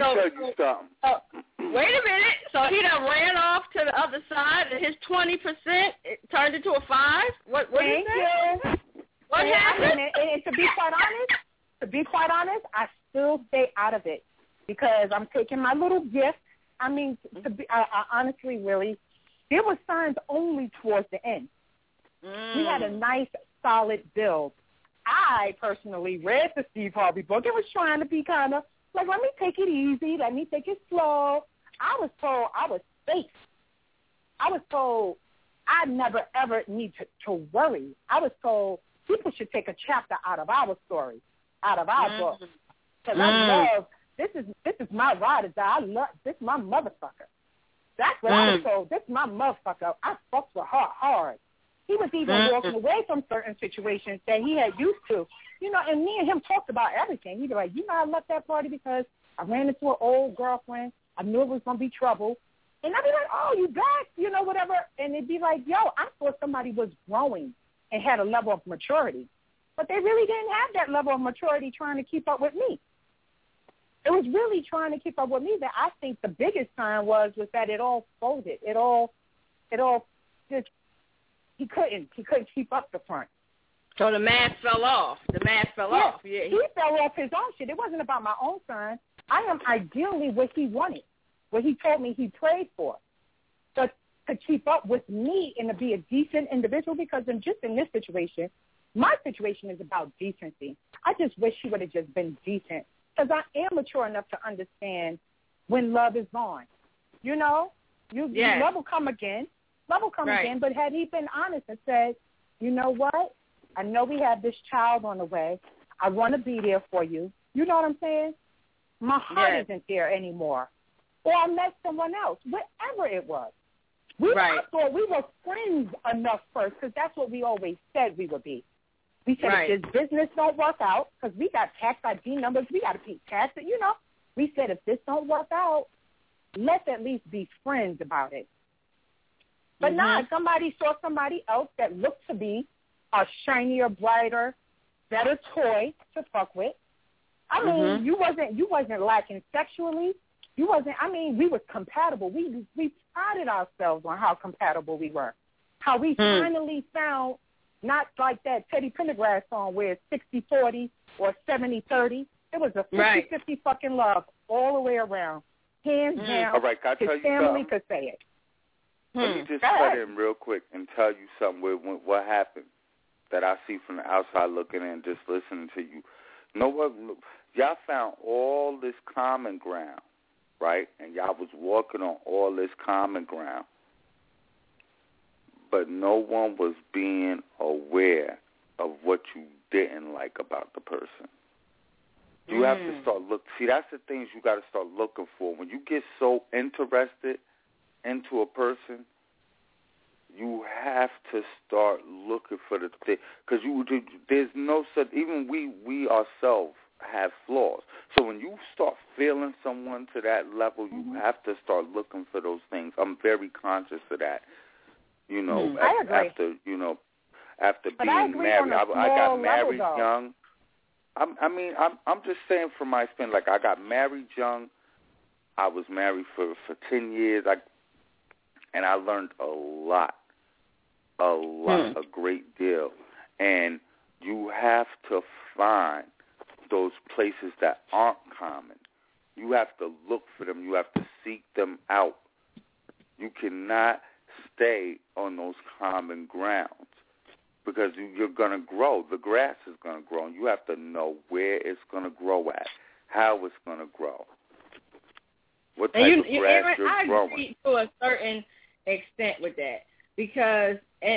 Wait a minute. So he done ran off to the other side, and his 20% turned into a 5. What is that? What happened? And to be quite honest, I still stay out of it because I'm taking my little gift. I honestly, really, there were signs only towards the end. We had a nice, solid build. I personally read the Steve Harvey book. It was trying to be kind of like, let me take it easy. Let me take it slow. I was told I was safe. I was told I never, ever need to worry. I was told people should take a chapter out of our story, out of our book. Because I love, this is my ride or die. I love, this is my motherfucker. That's what I was told. This is my motherfucker. I fucked with her hard. He was even walking away from certain situations that he had used to. You know, and me and him talked about everything. He'd be like, I left that party because I ran into an old girlfriend. I knew it was going to be trouble. And I'd be like, oh, you back? Whatever. And it'd be like, yo, I thought somebody was growing and had a level of maturity. But they really didn't have that level of maturity trying to keep up with me. It was really trying to keep up with me that I think the biggest sign was that it all folded. It all just, he couldn't keep up the front. So the mask fell off. Yeah, he fell off his own shit. It wasn't about my own son. I am ideally what he wanted, what he told me he prayed for. But to keep up with me and to be a decent individual, because in this situation, my situation is about decency. I just wish he would have just been decent, because I am mature enough to understand when love is gone. Love will come again. Love will come again. But had he been honest and said, you know what? I know we have this child on the way. I want to be there for you. You know what I'm saying? My heart isn't there anymore. Or I met someone else, whatever it was. I thought we were friends enough first because that's what we always said we would be. We said if this business don't work out, because we got tax ID numbers, we got to pay taxes, you know. We said if this don't work out, let's at least be friends about it. But somebody saw somebody else that looked to be a shinier, brighter, better toy to fuck with. I mean, you wasn't lacking sexually. We were compatible. We prided ourselves on how compatible we were. How we finally found, not like that Teddy Pendergrass song where it's 60-40 or 70-30. It was a 50-50 fucking love all the way around. Hands down. All right, can I tell you family something? could say it. Let me just cut in real quick and tell you something what happened that I see from the outside looking in, just listening to you. You know what? Y'all found all this common ground, right? And y'all was walking on all this common ground. But no one was being aware of what you didn't like about the person. You have to start see, that's the things you got to start looking for. When you get so interested into a person, you have to start looking for the thing. Because there's no such, even we ourselves have flaws. So when you start feeling someone to that level, you have to start looking for those things. I'm very conscious of that. You know, after being married, I got married young. I'm just saying from my experience, like I got married young. I was married for 10 years. And I learned a lot, a great deal. And you have to find those places that aren't common. You have to look for them. You have to seek them out. You cannot stay on those common grounds because you're going to grow. The grass is going to grow, and you have to know where it's going to grow at, how it's going to grow, what type of grass you're growing. I agree to a certain extent with that because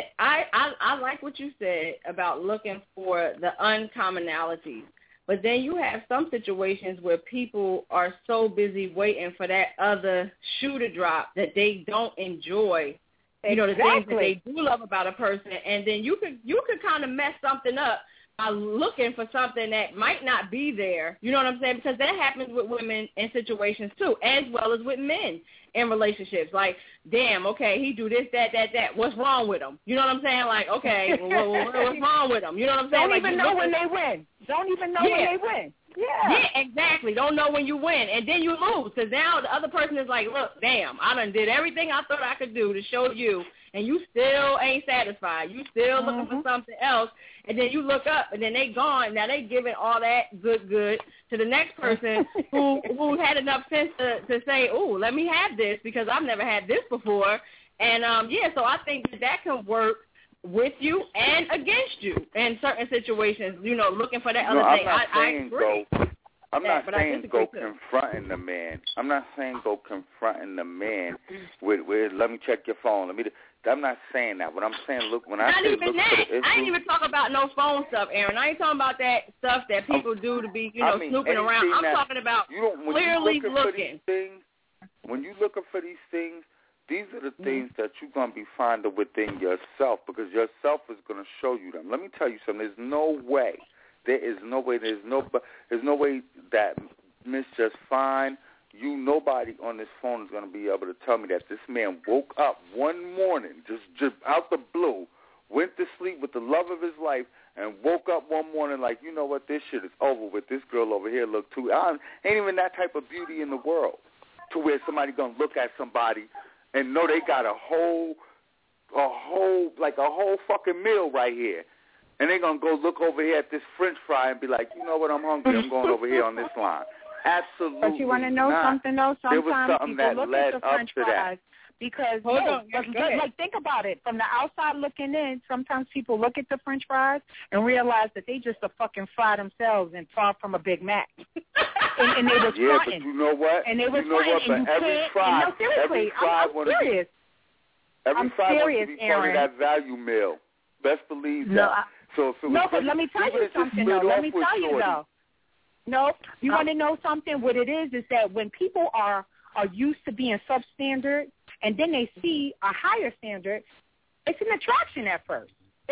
I like what you said about looking for the uncommonalities. But then you have some situations where people are so busy waiting for that other shoe to drop that they don't enjoy, you know, the things that they do love about a person. And then you could kind of mess something up by looking for something that might not be there. You know what I'm saying? Because that happens with women in situations too, as well as with men in relationships. Like, damn, okay, he do this, that. What's wrong with him? You know what I'm saying? Like, okay, what's wrong with him? You know what I'm saying? Don't even know when they win. Don't even know when they win. Yeah, exactly. Don't know when you win. And then you lose because now the other person is like, look, damn, I done did everything I thought I could do to show you, and you still ain't satisfied. You still looking for something else. And then you look up, and then they gone. Now they giving all that good to the next person who had enough sense to say, oh, let me have this because I've never had this before. And, so I think that can work with you and against you in certain situations, you know, looking for that other thing. I agree. I'm not saying go confronting the man. I'm not saying go confronting the man with let me check your phone. I'm not saying that. What I'm saying, look, when I say look for the issue. I ain't even talking about no phone stuff, Aaron. I ain't talking about that stuff that people do to be, snooping around. I'm talking about clearly looking. When you're looking for these things, these are the things that you're going to be finding within yourself because yourself is going to show you them. Let me tell you something. There's no way that Miss Just Fine, nobody on this phone is going to be able to tell me that this man woke up one morning, just out the blue, went to sleep with the love of his life, and woke up one morning like, you know what, this shit is over with. This girl over here look too. Ain't even that type of beauty in the world to where somebody going to look at somebody and know they got a whole fucking meal right here. And they're going to go look over here at this French fry and be like, you know what, I'm hungry. I'm going over here on this line. Absolutely But you want to know something, though? Sometimes people look at the French fries because, think about it. From the outside looking in, sometimes people look at the French fries and realize that they just a fucking fry themselves and far from a Big Mac. and they was fronting. But you know what? And they was fronting. But every fry, no, seriously, I'm serious. Every fry wants to be part of that value meal. Best believe that. So no, but let me tell you something, though. Let me tell you, though. No, you want to know something? What it is that when people are used to being substandard and then they see a higher standard, it's an attraction at first.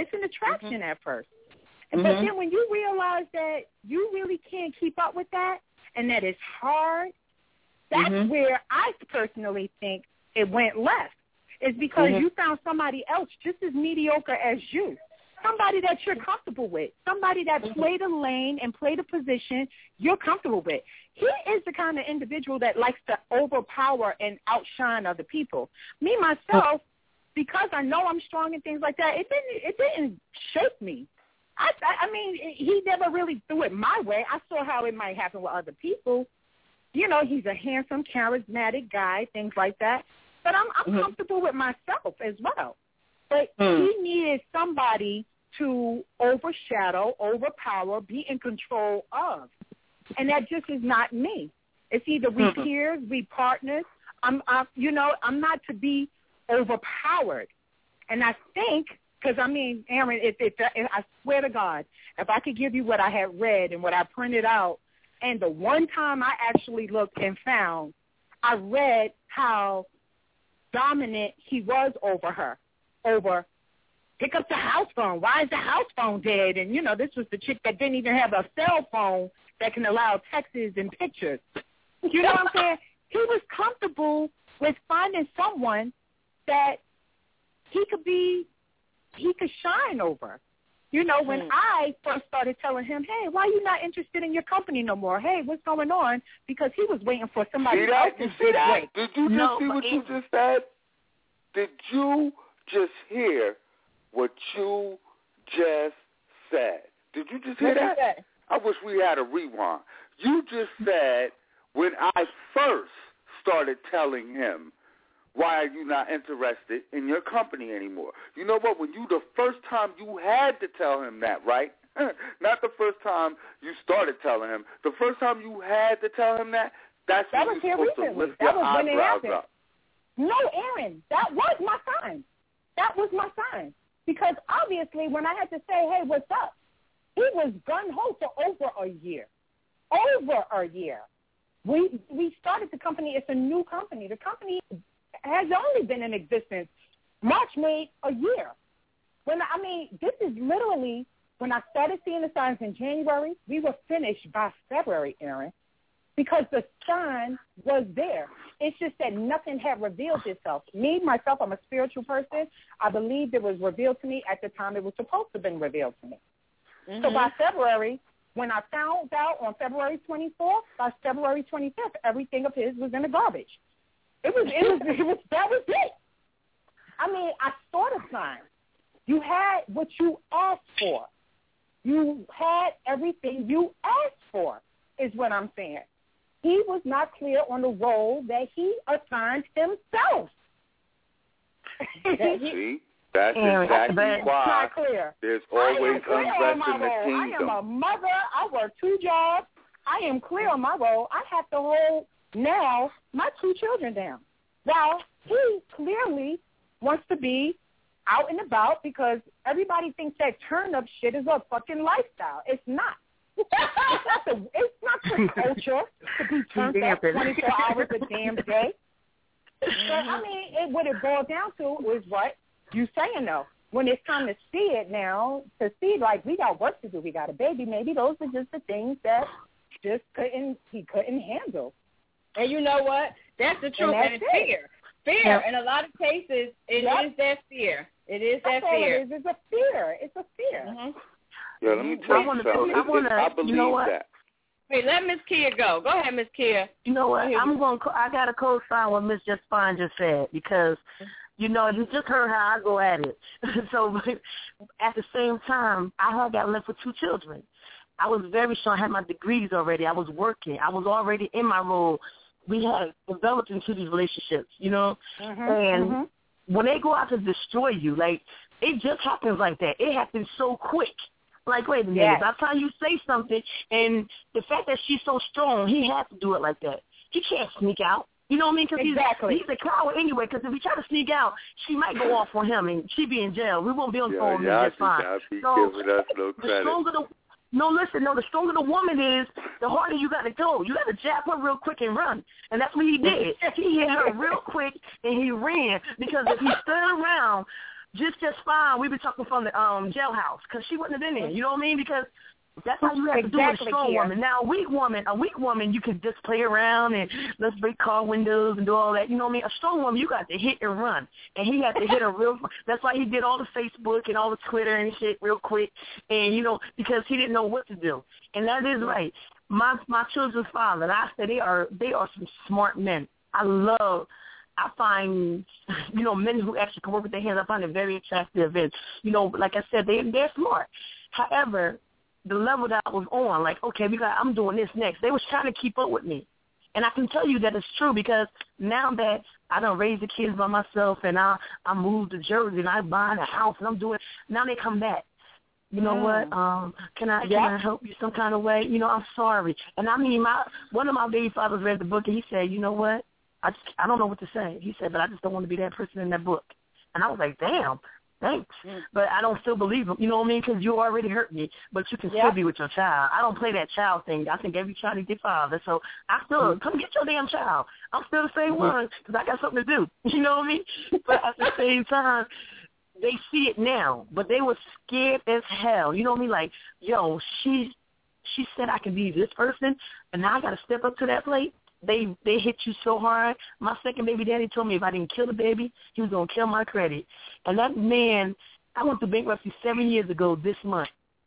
At first. But then when you realize that you really can't keep up with that and that it's hard, that's where I personally think it went left. It's because you found somebody else just as mediocre as you, somebody that you're comfortable with, somebody that played a lane and played a position you're comfortable with. He is the kind of individual that likes to overpower and outshine other people. Me, myself, because I know I'm strong and things like that, it didn't shape me. I mean, he never really threw it my way. I saw how it might happen with other people. You know, he's a handsome, charismatic guy, things like that. But I'm comfortable with myself as well. But he needed somebody to overshadow, overpower, be in control of. And that just is not me. It's either we peers, we partners. I'm not to be overpowered. And I think, because, I mean, Aaron, if I swear to God, if I could give you what I had read and what I printed out, and the one time I actually looked and found, I read how dominant he was over her, over pick up the house phone. Why is the house phone dead? And, you know, this was the chick that didn't even have a cell phone that can allow texts and pictures. You know what I'm saying? He was comfortable with finding someone that he could shine over. You know, when I first started telling him, hey, why are you not interested in your company no more? Hey, what's going on? Because he was waiting for somebody else to see that? Did you just see what you just said? Did you just hear what you just said? Did you just hear that? I wish we had a rewind. You just said, when I first started telling him, why are you not interested in your company anymore? You know what? When the first time you had to tell him that, right? Not the first time you started telling him. The first time you had to tell him that, that's when you're supposed to lift your eyebrows up. No, Aaron, that was my sign. That was my sign. Because obviously when I had to say, hey, what's up, he was gung-ho for over a year. Over a year. We started the company. It's a new company. The company has only been in existence. March made a year. This is literally when I started seeing the signs in January, we were finished by February, Aaron, because the sign was there. It's just that nothing had revealed itself. Me, myself, I'm a spiritual person. I believed it was revealed to me at the time it was supposed to have been revealed to me. So by February, when I found out on February 24th, by February 25th, everything of his was in the garbage. That was it. I mean, I saw the sign. You had what you asked for. You had everything you asked for, is what I'm saying. He was not clear on the role that he assigned himself. See, that's exactly why there's always unrest in the kingdom. I am a mother. I work 2 jobs. I am clear on my role. I have to hold now my 2 children down. Well, he clearly wants to be out and about because everybody thinks that turn-up shit is a fucking lifestyle. It's not. It's not the culture to be turned up 24 hours a damn day. But, I mean, what it boiled down to is what you saying, though. When it's time to see it now, to see, like, we got work to do. We got a baby. Maybe those are just the things that he couldn't handle. And you know what? That's the truth. And it's fear. Fear. In a lot of cases, it is that fear. It is that fear. It's a fear. It's a fear. Yeah, let me tell you something. I believe you know what? that. Wait, let Miss Kia go. Go ahead, Miss Kia. You know what? I got to co-sign what Miss Just Fine just said because, you know, you just heard how I go at it. So at the same time, I had got left with 2 children. I was very sure I had my degrees already. I was working. I was already in my role. We had developed into these relationships, you know. And when they go out to destroy you, like, it just happens like that. It happens so quick. Like, wait a minute, by the time you say something, and the fact that she's so strong, he has to do it like that. He can't sneak out. You know what I mean? Because exactly. he's a coward anyway, because if he try to sneak out, she might go off on him, and she'd be in jail. We won't be on the phone with just fine. So, giving us no credit. The stronger the woman is, the harder you got to go. You got to jab her real quick and run. And that's what he did. He hit her real quick, and he ran. Because if he stood around just fine, we'd be talking from the jailhouse, because she wouldn't have been there. You know what I mean? Because that's how you have to do with a strong woman. Now, a weak woman, you can just play around and let's break car windows and do all that. You know what I mean? A strong woman, you got to hit and run. And he had to hit her real. That's why he did all the Facebook and all the Twitter and shit real quick. And, you know, because he didn't know what to do. And that is right. My children's father, and I say they are some smart men. I find, you know, men who actually can work with their hands, I find it very attractive. And, you know, like I said, they're smart. However, the level that I was on, like, okay, I'm doing this next. They was trying to keep up with me. And I can tell you that it's true, because now that I done raised the kids by myself and I moved to Jersey and I buying a house and I'm doing, now they come back. You know what? Can I help you some kind of way? You know, I'm sorry. And I mean, one of my baby fathers read the book and he said, you know what? I don't know what to say. He said, but I just don't want to be that person in that book. And I was like, damn. Thanks, but I don't still believe him. You know what I mean? Because you already hurt me, but you can still be with your child. I don't play that child thing. I think every child is their father. So I still, come get your damn child. I'm still the same one because I got something to do. You know what I mean? But at the same time, they see it now, but they were scared as hell. You know what I mean? Like, yo, she said I can be this person, and now I got to step up to that plate. They hit you so hard. My second baby daddy told me if I didn't kill the baby, he was going to kill my credit. And that man, I went through bankruptcy 7 years ago this month.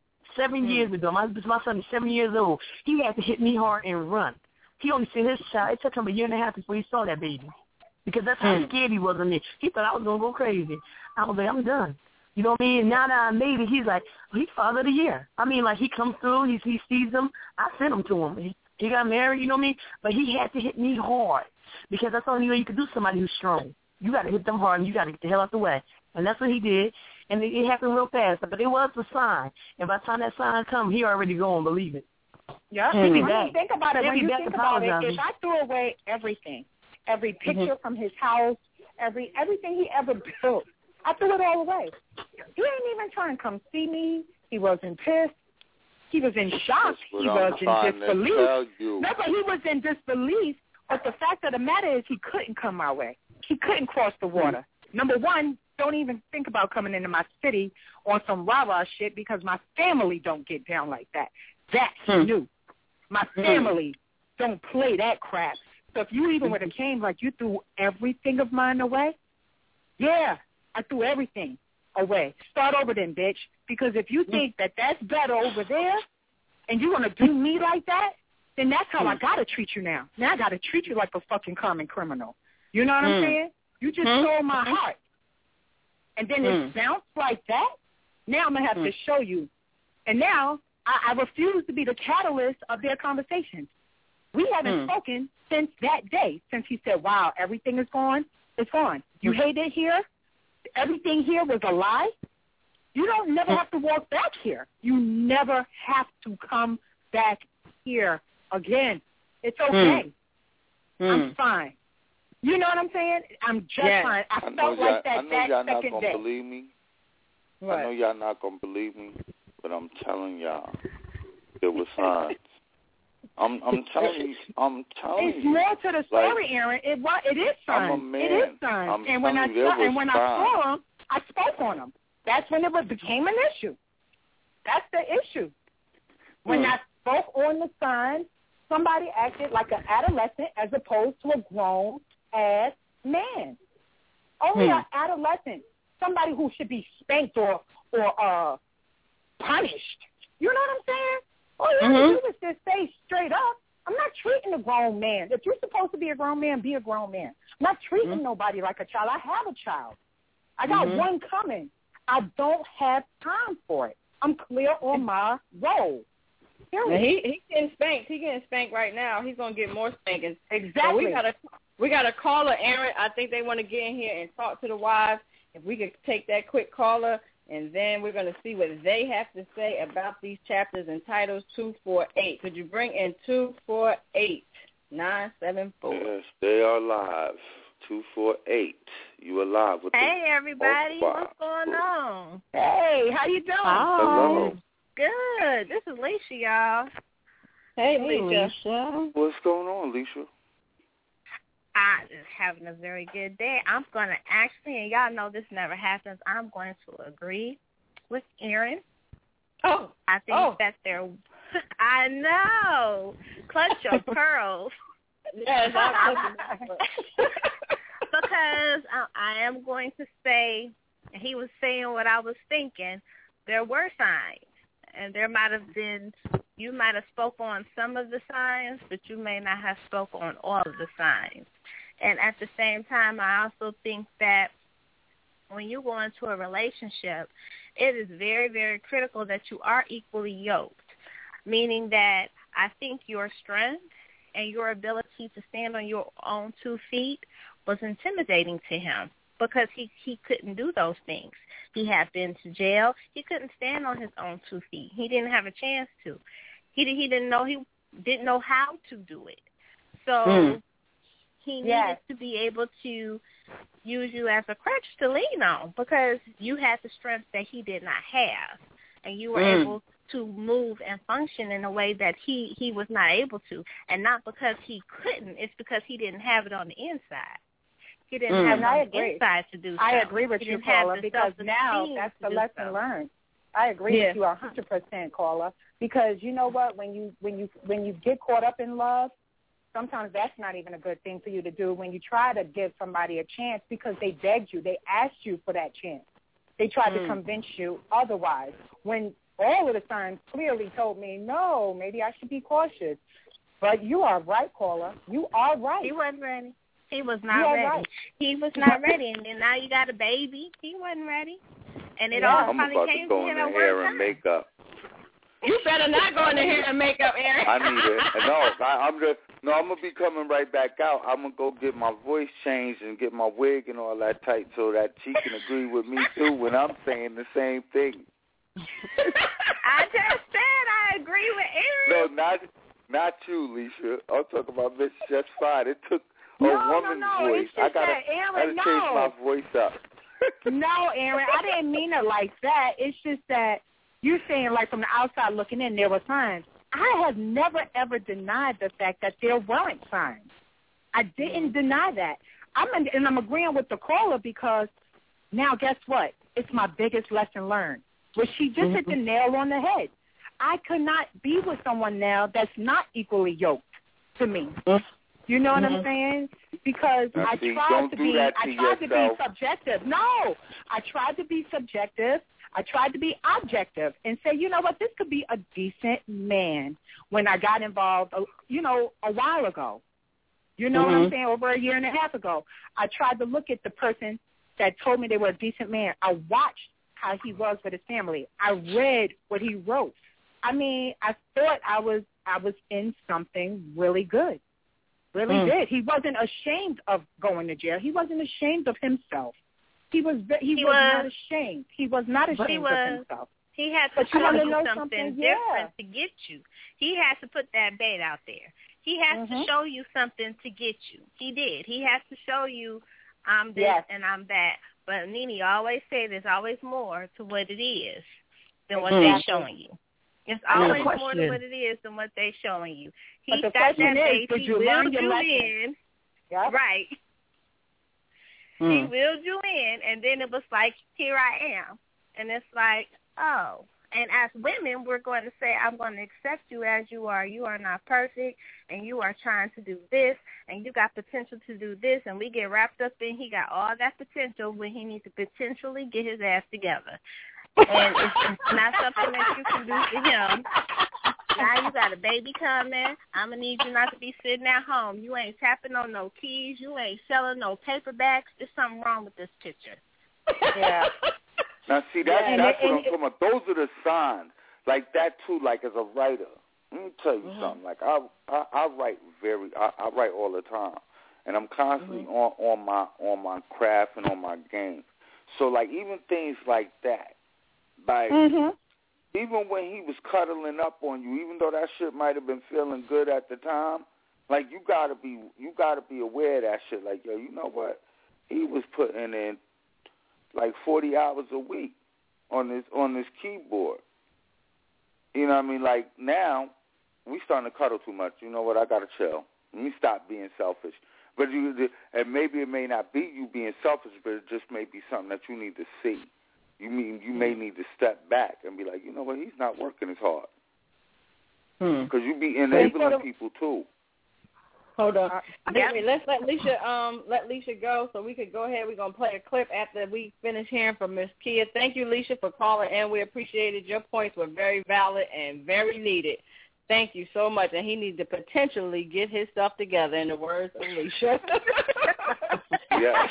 7 years ago. My son is 7 years old. He had to hit me hard and run. He only seen his child. It took him 1.5 years before he saw that baby, because that's how scared he was of me. He thought I was going to go crazy. I was like, I'm done. You know what I mean? And now that I made it, he's like, he's Father of the Year. I mean, like, he comes through, he sees them. I sent him to him. He got married, you know what I mean? But he had to hit me hard, because that's the only way you can do somebody who's strong. You got to hit them hard, and you got to get the hell out the way. And that's what he did, and it happened real fast. But it was a sign, and by the time that sign come, he already go and believe it. Yeah, when you think about it, if I threw away everything, every picture from his house, everything he ever built, I threw it all away. He ain't even trying to come see me. He wasn't pissed. He was in shock. He was in disbelief. No, but he was in disbelief. But the fact of the matter is he couldn't come my way. He couldn't cross the water. Number one, don't even think about coming into my city on some rah-rah shit, because my family don't get down like that. That he knew. My family don't play that crap. So if you even would have came like you threw everything of mine away, yeah, I threw everything away. Start over then, bitch. Because if you think that that's better over there and you want to do me like that, then that's how I got to treat you now. Now I got to treat you like a fucking common criminal. You know what I'm saying? You just stole my heart. And then it bounced like that. Now I'm going to have to show you. And now I refuse to be the catalyst of their conversations. We haven't spoken since that day, since he said, wow, everything is gone. It's gone. You hate it here? Everything here was a lie? You don't never have to walk back here. You never have to come back here again. It's okay. I'm fine. You know what I'm saying? I'm just fine. I felt like that second day. I know y'all not going to believe me. What? I know y'all not going to believe me, but I'm telling y'all, there were signs. I'm telling you. It's more to the story, Aaron. It is signs. I'm a man. It is signs. And when I saw them, I spoke on them. That's when it became an issue. That's the issue. When I spoke on the signs, somebody acted like an adolescent as opposed to a grown-ass man. Only an adolescent, somebody who should be spanked or punished. You know what I'm saying? All you have to do is just say straight up, I'm not treating a grown man. If you're supposed to be a grown man, be a grown man. I'm not treating nobody like a child. I have a child. I got one coming. I don't have time for it. I'm clear on my role. Now he getting spanked. He's getting spanked right now. He's gonna get more spankings. Exactly. So we got a caller, Aaron. I think they want to get in here and talk to the wives. If we could take that quick caller, and then we're going to see what they have to say about these chapters and titles 248. Could you bring in 248? 974. Yes, they are live. 248. You are live with Hey, everybody. What's going on? Hey, how you doing? Hello. Good. This is Leisha, y'all. Hey, Leisha. What's going on, Leisha? I is having a very good day. I'm going to actually, and y'all know this never happens, I'm going to agree with Aaron. Oh. I think that they're, I know. Clutch your pearls. Yes, because I am going to say, he was saying what I was thinking, there were signs. And there might have been, you might have spoke on some of the signs, but you may not have spoke on all of the signs. And at the same time, I also think that when you go into a relationship, it is very, very critical that you are equally yoked, meaning that I think your strength and your ability to stand on your own 2 feet was intimidating to him because he couldn't do those things. He had been to jail. He couldn't stand on his own 2 feet. He didn't have a chance to. He didn't know how to do it. So he needed to be able to use you as a crutch to lean on because you had the strength that he did not have, and you were able to move and function in a way that he was not able to, and not because he couldn't. It's because he didn't have it on the inside. He didn't have it on the inside to do so. I agree with you, Paula, because now that's the lesson learned. I agree with you 100%, Carla, because you know what? When you get caught up in love, sometimes that's not even a good thing for you to do when you try to give somebody a chance because they begged you, they asked you for that chance. They tried to convince you otherwise. When all of the signs clearly told me, no, maybe I should be cautious. But you are right, Carla. You are right. He wasn't ready. He was not ready. Right. He was not ready, and then now you got a baby. He wasn't ready. And it all probably came to him at one time. I'm about to go in the hair and makeup. You better not go in the hair and makeup, Aaron. I need it. No, I'm going to be coming right back out. I'm going to go get my voice changed and get my wig and all that tight so that she can agree with me, too, when I'm saying the same thing. I just said I agree with Aaron. No, not you, Leisha. I'm talking about Miss Just Fine. It took a woman's voice. I got to change my voice up. No, Aaron, I didn't mean it like that. It's just that you're saying, like, from the outside looking in, there were signs. I have never, ever denied the fact that there weren't signs. I didn't deny that. I'm agreeing with the caller because now guess what? It's my biggest lesson learned. Well, she just hit the nail on the head. I could not be with someone now that's not equally yoked to me. You know what I'm saying? Because I tried to be subjective. No, I tried to be subjective. I tried to be objective and say, you know what, this could be a decent man when I got involved, a while ago. You know what I'm saying? Over a year and a half ago. I tried to look at the person that told me they were a decent man. I watched how he was with his family. I read what he wrote. I mean, I thought I was in something really good. Really did. He wasn't ashamed of going to jail. He wasn't ashamed of himself. He was not ashamed. He was not ashamed of himself. He had to show you something different to get you. He has to put that bait out there. He has to show you something to get you. He did. He has to show you I'm this and I'm that. But Nene always say there's always more to what it is than what they're showing you. It's always more to what it is than what they're showing you. He got that bait. He willed you in. Yep. Right. He willed you in, and then it was like, here I am. And it's like, oh. And as women, we're going to say, I'm going to accept you as you are. You are not perfect, and you are trying to do this, and you got potential to do this, and we get wrapped up in he got all that potential when he needs to potentially get his ass together. And it's not something that you can do to him. Now you got a baby coming. I'm going to need you not to be sitting at home. You ain't tapping on no keys. You ain't selling no paperbacks. There's something wrong with this picture. Yeah. Now, see, that's what I'm talking about. Those are the signs. Like that, too, like as a writer. Let me tell you something. Like, I write I write all the time. And I'm constantly on my craft and on my game. So, like, even things like that. Like, even when he was cuddling up on you, even though that shit might have been feeling good at the time, Like you gotta be aware of that shit. Like, yo, you know what? He was putting in like 40 hours a week on this keyboard. You know what I mean? Like now, we starting to cuddle too much. You know what? I gotta chill. Let me stop being selfish. But and maybe it may not be you being selfish, but it just may be something that you need to see. You may need to step back and be like, you know what? He's not working as hard. Because you be enabling people too. Hold on. Let's let Leisha go so we could go ahead. We're going to play a clip after we finish hearing from Miss Kia. Thank you, Leisha, for calling, and we appreciated your points were very valid and very needed. Thank you so much. And he needs to potentially get his stuff together, in the words of Leisha. Yeah.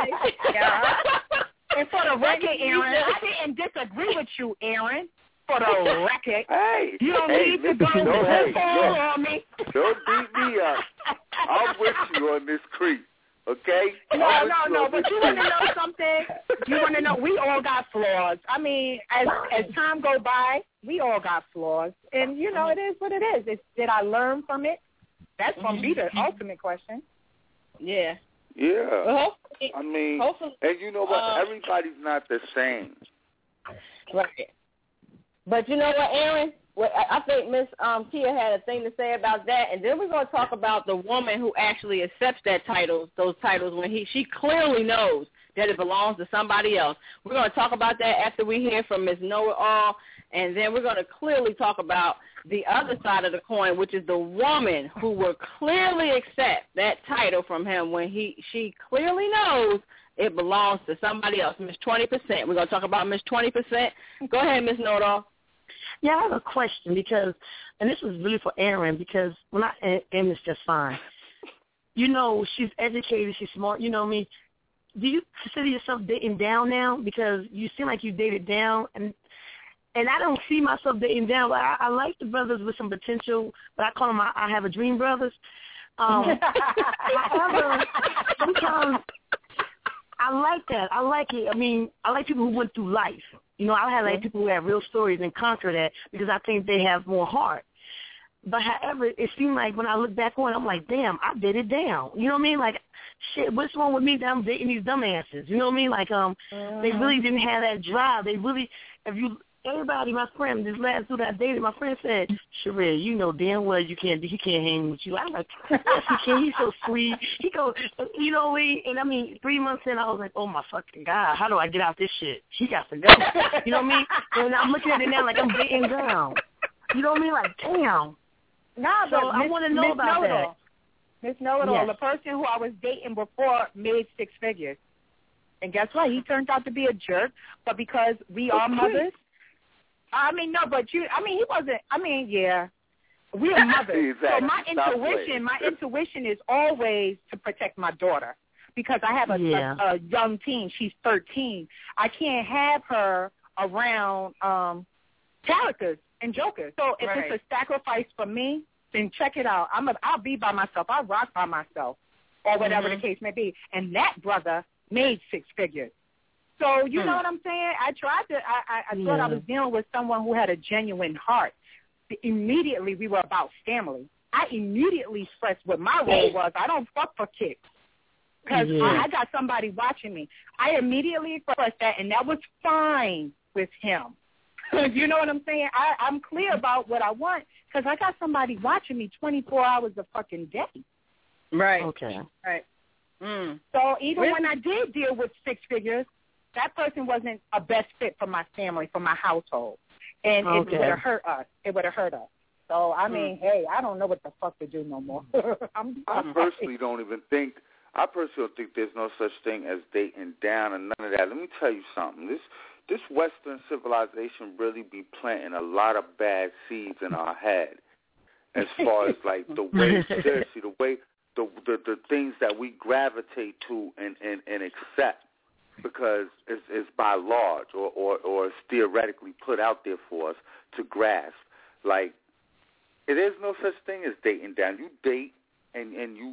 And for the record, Aaron, I didn't disagree with you, Aaron. For the record, you don't need to go on me. Don't beat me up. I'm with you on this creep, okay? No. But you want to know something? You want to know? We all got flaws. I mean, as time go by, we all got flaws, and you know, it is what it is. Did I learn from it? That's gonna be the ultimate question. Yeah. Yeah. Well, I mean, and you know what? Everybody's not the same. Right. But you know what, Aaron? I think Miss Kia had a thing to say about that, and then we're going to talk about the woman who actually accepts those titles when she clearly knows that it belongs to somebody else. We're going to talk about that after we hear from Miss Know-It-All, and then we're going to clearly talk about the other side of the coin, which is the woman who will clearly accept that title from him when she clearly knows it belongs to somebody else. Miss 20%. We're going to talk about Miss 20%. Go ahead, Miss Know-It-All. Yeah, I have a question because, and this was really for Aaron because Aaron is just fine. You know, she's educated, she's smart, you know what I mean? Do you consider yourself dating down now? Because you seem like you dated down, and I don't see myself dating down, but I like the brothers with some potential, but I call them I have a dream brothers. However, sometimes I like that. I like it. I mean, I like people who went through life. You know, I like people who have real stories and conquer that because I think they have more heart. But however, it seemed like when I look back on it, I'm like, damn, I did it down. You know what I mean? Like, shit, what's wrong with me that I'm dating these dumbasses? You know what I mean? Like, they really didn't have that drive. They really, everybody, my friend, this last dude I dated, my friend said, Sheree, you know damn well he can't hang with you. I'm like, yes, he can. He's so sweet. He goes, you know, and I mean, 3 months in, I was like, oh my fucking God, how do I get out this shit? He got to go. You know what I mean? And I'm looking at it now like I'm dating down. You know what I mean? Like, damn. Nah, so I want to know about that. Miss Know-It-All, the person who I was dating before made 6 figures. And guess what? He turned out to be a jerk, but because we are mothers, I mean, no, but he wasn't, yeah. We are mothers. Exactly. So my intuition is always to protect my daughter because I have a young teen. She's 13. I can't have her around characters and jokers. So if it's a sacrifice for me, then check it out. I'll be by myself. I'll rock by myself or whatever the case may be. And that brother made 6 figures. So you know what I'm saying? I thought I was dealing with someone who had a genuine heart. Immediately, we were about family. I immediately expressed what my role was. I don't fuck for kicks because I got somebody watching me. I immediately expressed that, and that was fine with him. You know what I'm saying? I'm clear about what I want because I got somebody watching me 24 hours a fucking day. Right. Okay. Right. So even when I did deal with 6 figures, that person wasn't a best fit for my family, for my household. And it would have hurt us. It would have hurt us. So, I mean, hey, I don't know what the fuck to do no more. I personally don't think there's no such thing as dating down and none of that. Let me tell you something. This Western civilization really be planting a lot of bad seeds in our head as far as, like, the way, seriously, the things that we gravitate to and accept. Because it's by law or it's theoretically put out there for us to grasp. Like, there's no such thing as dating down. You date and you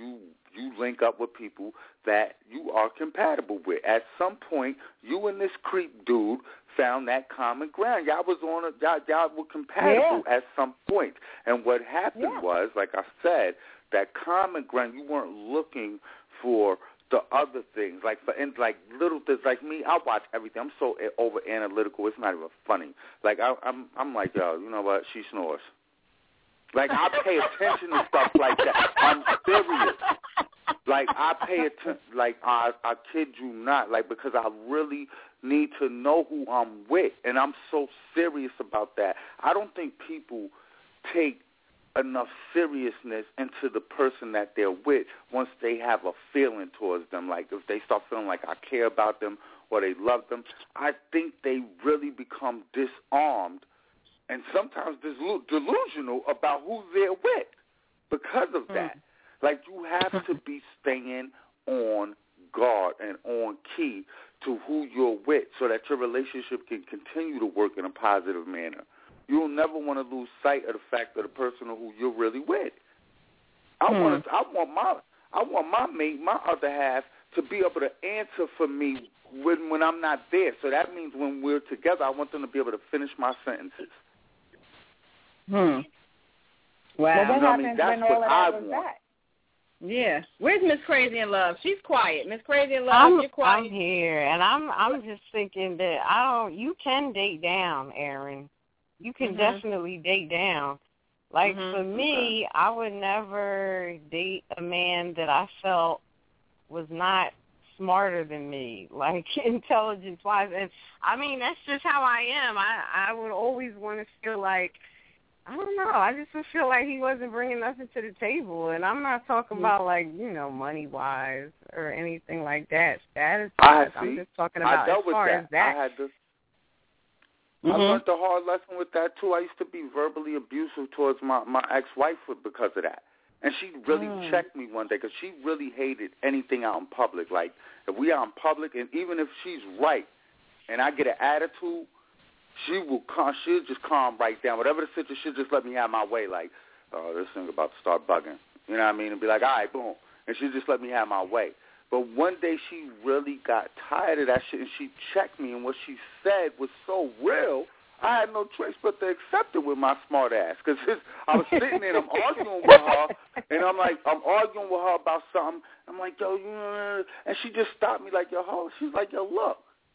link up with people that you are compatible with. At some point, you and this creep dude found that common ground. Y'all was y'all were compatible at some point. And what happened was, like I said, that common ground, you weren't looking for the other things, like little things. Like me, I watch everything. I'm so over analytical. It's not even funny. Like I'm like, yo, you know what? She snores. Like I pay attention to stuff like that. I'm serious. Like I pay attention. Like I kid you not. Like because I really need to know who I'm with, and I'm so serious about that. I don't think people take enough seriousness into the person that they're with once they have a feeling towards them. Like if they start feeling like I care about them or they love them, I think they really become disarmed and sometimes delusional about who they're with because of that. Like you have to be staying on guard and on key to who you're with so that your relationship can continue to work in a positive manner. You'll never want to lose sight of the fact of the person who you're really with. I want my mate, my other half, to be able to answer for me when I'm not there. So that means when we're together, I want them to be able to finish my sentences. Wow. Well, what happens when all of that goes back? Yeah. Where's Miss Crazy in Love? She's quiet. Miss Crazy in Love, you're quiet. I'm here, and I'm just thinking that you can date down, Aaron. You can definitely date down. Like, for me, I would never date a man that I felt was not smarter than me, like intelligence-wise. And, I mean, that's just how I am. I would always want to feel like, I don't know, I just would feel like he wasn't bringing nothing to the table. And I'm not talking about, like, you know, money-wise or anything like that. Status-wise. I'm just talking about as far as that. I learned a hard lesson with that, too. I used to be verbally abusive towards my ex-wife because of that. And she really checked me one day because she really hated anything out in public. Like, if we out in public, and even if she's right and I get an attitude, she'll just calm right down. Whatever the situation, she'll just let me have my way. Like, oh, this thing about to start bugging. You know what I mean? And be like, all right, boom. And she'll just let me have my way. But one day she really got tired of that shit, and she checked me, and what she said was so real, I had no choice but to accept it with my smart ass. Because I was sitting there, and I'm arguing with her, and I'm arguing with her about something. I'm like, yo, and she just stopped me like, yo, she's like, yo, look,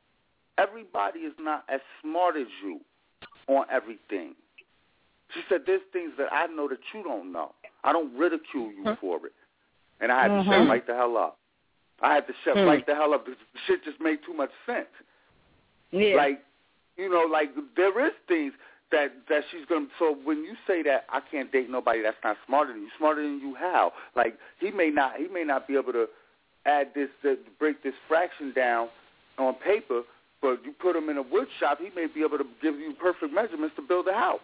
everybody is not as smart as you on everything. She said, there's things that I know that you don't know. I don't ridicule you for it. And I had to shut right the hell up. I had to shut right the hell up. The shit just made too much sense. Yeah. Like, you know, like there is things that she's going to, so when you say that I can't date nobody that's not smarter than you how? Like, he may not be able to add this, break this fraction down on paper, but you put him in a wood shop, he may be able to give you perfect measurements to build a house.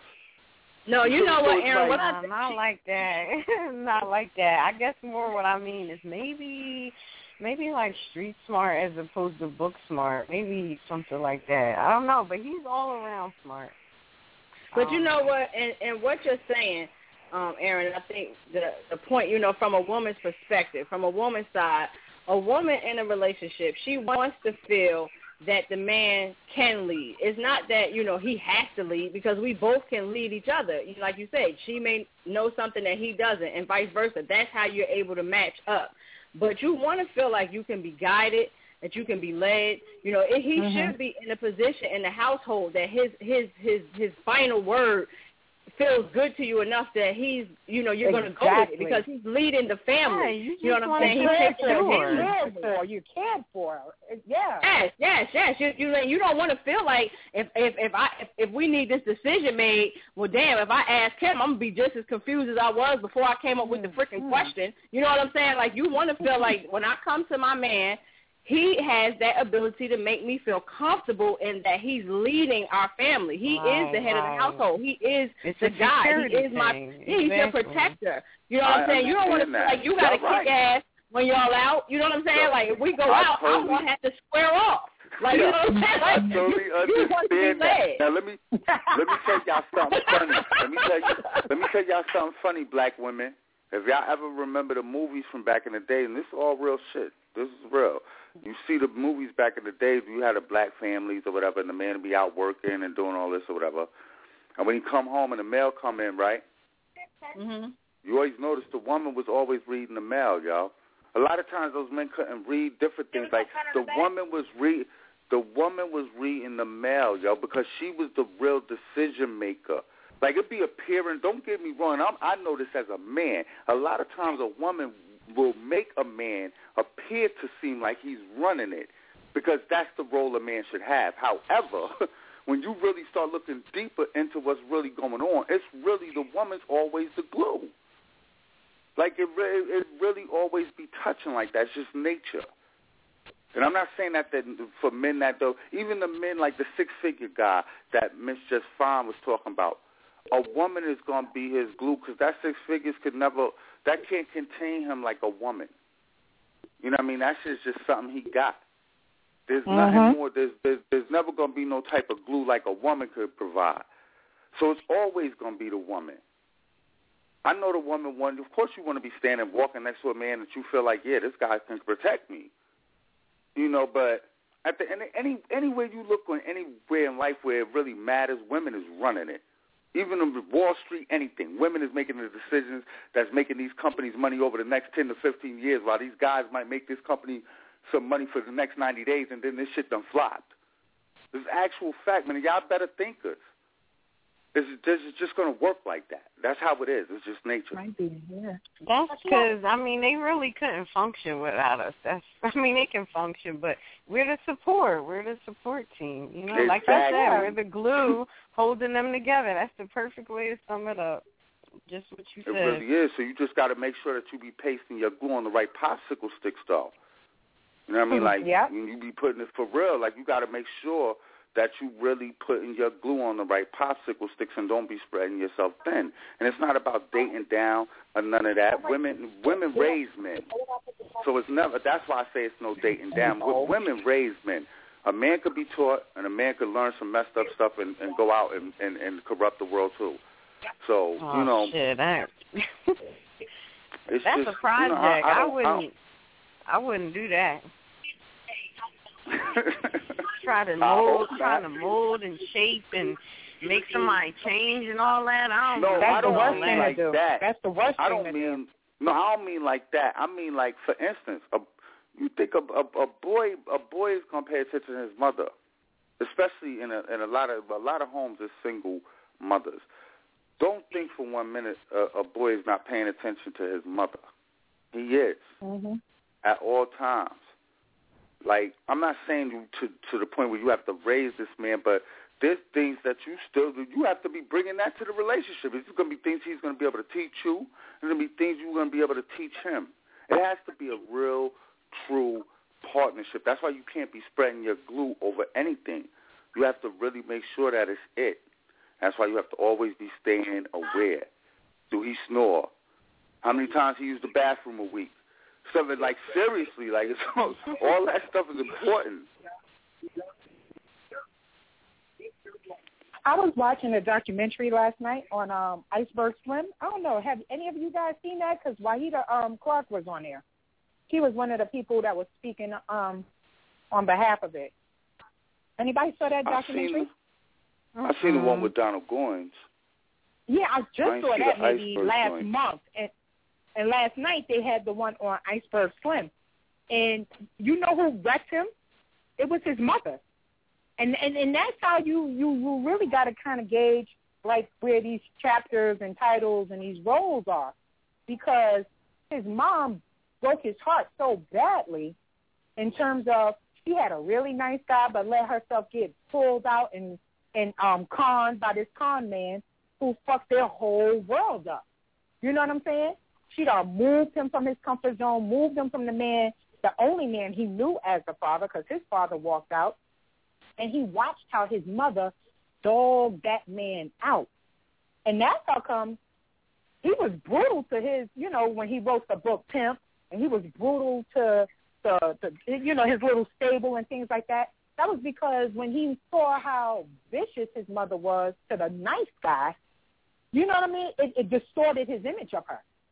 No, you know what, Aaron? Not like that. Not like that. I guess more what I mean is maybe like street smart as opposed to book smart. Maybe something like that. I don't know, but he's all around smart. But you know what, and what you're saying, Aaron, I think the point, you know, from a woman's perspective, from a woman's side, a woman in a relationship, she wants to feel that the man can lead. It's not that, you know, he has to lead, because we both can lead each other. Like you said, she may know something that he doesn't, and vice versa. That's how you're able to match up. But you want to feel like you can be guided, that you can be led. You know, he should be in a position in the household that his final word feels good to you enough that he's, you know, you're going to go with it because he's leading the family. Yeah, you know what I'm saying? He takes care of him. You cared for. Yeah. Yes. You don't want to feel like if we need this decision made, well, damn, if I ask him, I'm gonna be just as confused as I was before I came up with the freaking question. You know what I'm saying? Like, you want to feel like when I come to my man, he has that ability to make me feel comfortable in that he's leading our family. He is the head of the household. He is the guy. He is he's your protector. You know what I'm saying? You don't want to feel like you got to kick ass when y'all out. You know what I'm saying? Like, if we go out, I'm going to have to square off. Like, you know what I'm saying? Like, I totally understand that. Now, let me tell y'all something funny. Let me tell y'all something funny, black women. If y'all ever remember the movies from back in the day, and this is all real shit, This is real. You see the movies back in the days, you had the black families or whatever, and the man would be out working and doing all this or whatever. And when he come home and the mail come in, right? Mm-hmm. You always notice the woman was always reading the mail, y'all. A lot of times those men couldn't read different things. Like the woman was reading the mail, yo, because she was the real decision maker. Like it'd be appearing. Don't get me wrong. I know this as a man. A lot of times a woman will make a man appear to seem like he's running it, because that's the role a man should have. However, when you really start looking deeper into what's really going on, it's really the woman's always the glue. Like it really always be touching like that. It's just nature. And I'm not saying that for men that though, even the men like the six-figure guy that Miss Just Fine was talking about, a woman is going to be his glue, because that six figures that can't contain him like a woman. You know what I mean? That shit's just something he got. There's nothing more. There's never going to be no type of glue like a woman could provide. So it's always going to be the woman. I know the woman one. Of course, you want to be walking next to a man that you feel like, yeah, this guy can protect me. You know, but at the end, anywhere you look on anywhere in life where it really matters, women is running it. Even on Wall Street, anything. Women is making the decisions that's making these companies money over the next 10 to 15 years, while these guys might make this company some money for the next 90 days, and then this shit done flopped. This is actual fact, man. Y'all better thinkers. This is just going to work like that. That's how it is. It's just nature. Might be, yeah. That's because, I mean, they really couldn't function without us. They can function, but we're the support. We're the support team. You know, exactly. Like I said, we're the glue holding them together. That's the perfect way to sum it up. Just what you said. It really is. So you just got to make sure that you be pasting your glue on the right popsicle sticks, though. You know what I mean? Like, when you be putting it for real, like, you got to make sure that you really putting your glue on the right popsicle sticks and don't be spreading yourself thin. And it's not about dating down or none of that. Women raise men. So it's never, that's why I say it's no dating down. Women raise men. A man could be taught, and a man could learn some messed up stuff and go out and corrupt the world too. So, you know. Shit, that's just, a project. I wouldn't do that. Trying to mold and shape and make somebody change and all that. I don't mean like that. That's the worst thing to do. No, I don't mean like that. I mean, like, for instance, you think a boy is gonna pay attention to his mother, especially in a lot of homes is single mothers. Don't think for 1 minute a boy is not paying attention to his mother. He is at all times. Like, I'm not saying you to the point where you have to raise this man, but there's things that you have to be bringing that to the relationship. It's going to be things he's going to be able to teach you. There's going to be things you're going to be able to teach him. It has to be a real, true partnership. That's why you can't be spreading your glue over anything. You have to really make sure that it's it. That's why you have to always be staying aware. Do he snore? How many times he used the bathroom a week? Something like, seriously, like, it's all that stuff is important. I was watching a documentary last night on Iceberg Slim. I don't know, have any of you guys seen that? Because Wahida Clark was on there. He was one of the people that was speaking on behalf of it. Anybody saw that documentary? I've seen the one with Donald Goines. Yeah, I just saw that maybe last month. And last night they had the one on Iceberg Slim. And you know who wrecked him? It was his mother. And that's how you really got to kind of gauge, like, where these chapters and titles and these roles are. Because his mom broke his heart so badly in terms of she had a really nice guy but let herself get pulled out and conned by this con man who fucked their whole world up. You know what I'm saying? She done moved him from his comfort zone, moved him from the man, the only man he knew as the father, because his father walked out, and he watched how his mother dogged that man out. And that's how come he was brutal to his, when he wrote the book Pimp, and he was brutal to his little stable and things like that. That was because when he saw how vicious his mother was to the nice guy, you know what I mean? It distorted his image of her.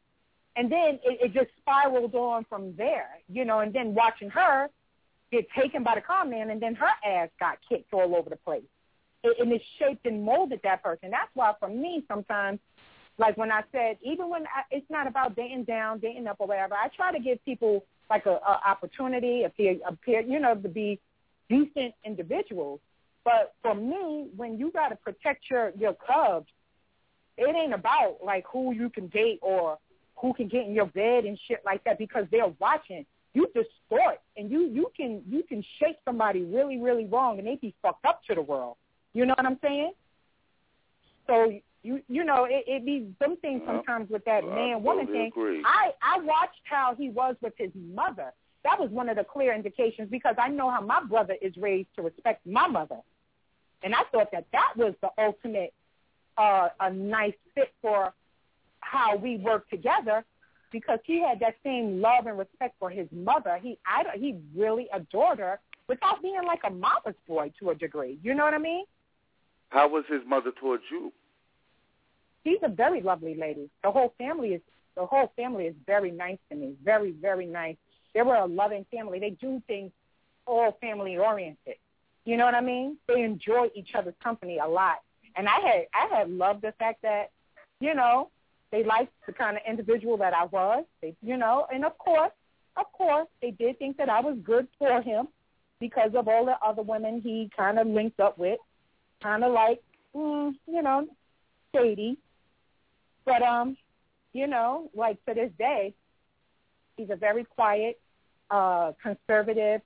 And then it just spiraled on from there, you know, and then watching her get taken by the con man, and then her ass got kicked all over the place. And it shaped and molded that person. That's why for me sometimes, like when I said, even when it's not about dating down, dating up or whatever, I try to give people like a opportunity, you know, to be decent individuals. But for me, when you got to protect your cubs, it ain't about like who you can date or who can get in your bed and shit like that, because they're watching. You distort, and you can shape somebody really, really wrong, and they be fucked up to the world. You know what I'm saying? So you know it be some things sometimes with that man-woman thing. Agree. I watched how he was with his mother. That was one of the clear indications, because I know how my brother is raised to respect my mother, and I thought that was the ultimate a nice fit for how we work together, because he had that same love and respect for his mother. He really adored her without being like a mama's boy to a degree. You know what I mean? How was his mother towards you? She's a very lovely lady. The whole family is very nice to me. Very, very nice. They were a loving family. They do things all family oriented. You know what I mean? They enjoy each other's company a lot. And I had loved the fact that, you know, they liked the kind of individual that I was. They, you know, and of course, they did think that I was good for him because of all the other women he kind of linked up with, kind of like, you know, shady. But, you know, like to this day, she's a very quiet, conservative,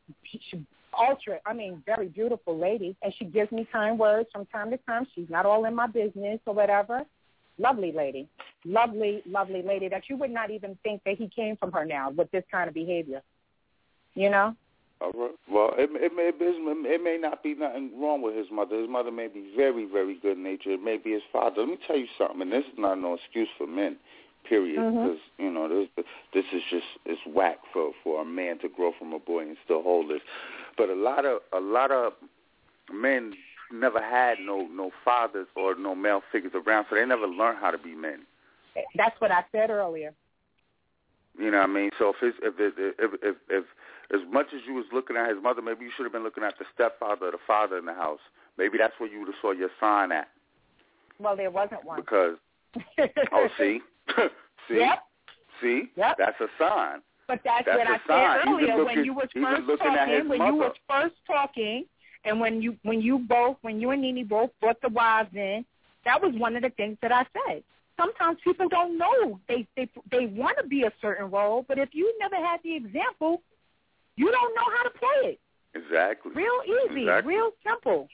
very beautiful lady. And she gives me kind words from time to time. She's not all in my business or whatever. Lovely lady. Lovely, lovely lady that you would not even think that he came from her now with this kind of behavior. You know? All right. Well, it may not be nothing wrong with his mother. His mother may be very, very good-natured. It may be his father. Let me tell you something, and this is not no excuse for men, period, because, you know, this is just, it's whack for a man to grow from a boy and still hold this. But a lot of men never had no fathers or no male figures around, so they never learned how to be men. That's what I said earlier. You know what I mean? So if as much as you was looking at his mother, maybe you should have been looking at the stepfather or the father in the house. Maybe that's where you would have saw your sign at. Well, there wasn't one. Because, see? Yep. See? Yep. That's a sign. But that's what I said earlier when you was first talking, and when you and Nene both brought the wives in, that was one of the things that I said. Sometimes people don't know they want to be a certain role, but if you never had the example, you don't know how to play it. Exactly. Real easy, real simple.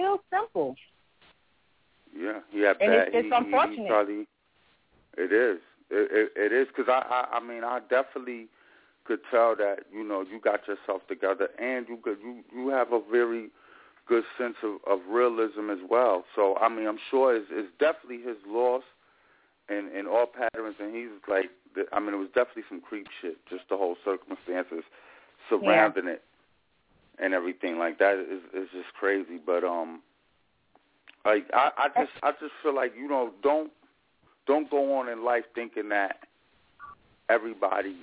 Yeah, yeah. And it's unfortunate. It is. It is, because I mean, I definitely could tell that, you know, you got yourself together, and you have a very good sense of realism as well. So, I mean, I'm sure it's definitely his loss in all patterns, and he's like, I mean, it was definitely some creep shit, just the whole circumstances surrounding it and everything like that is just crazy. But like I just feel like, you know, don't go on in life thinking that everybody's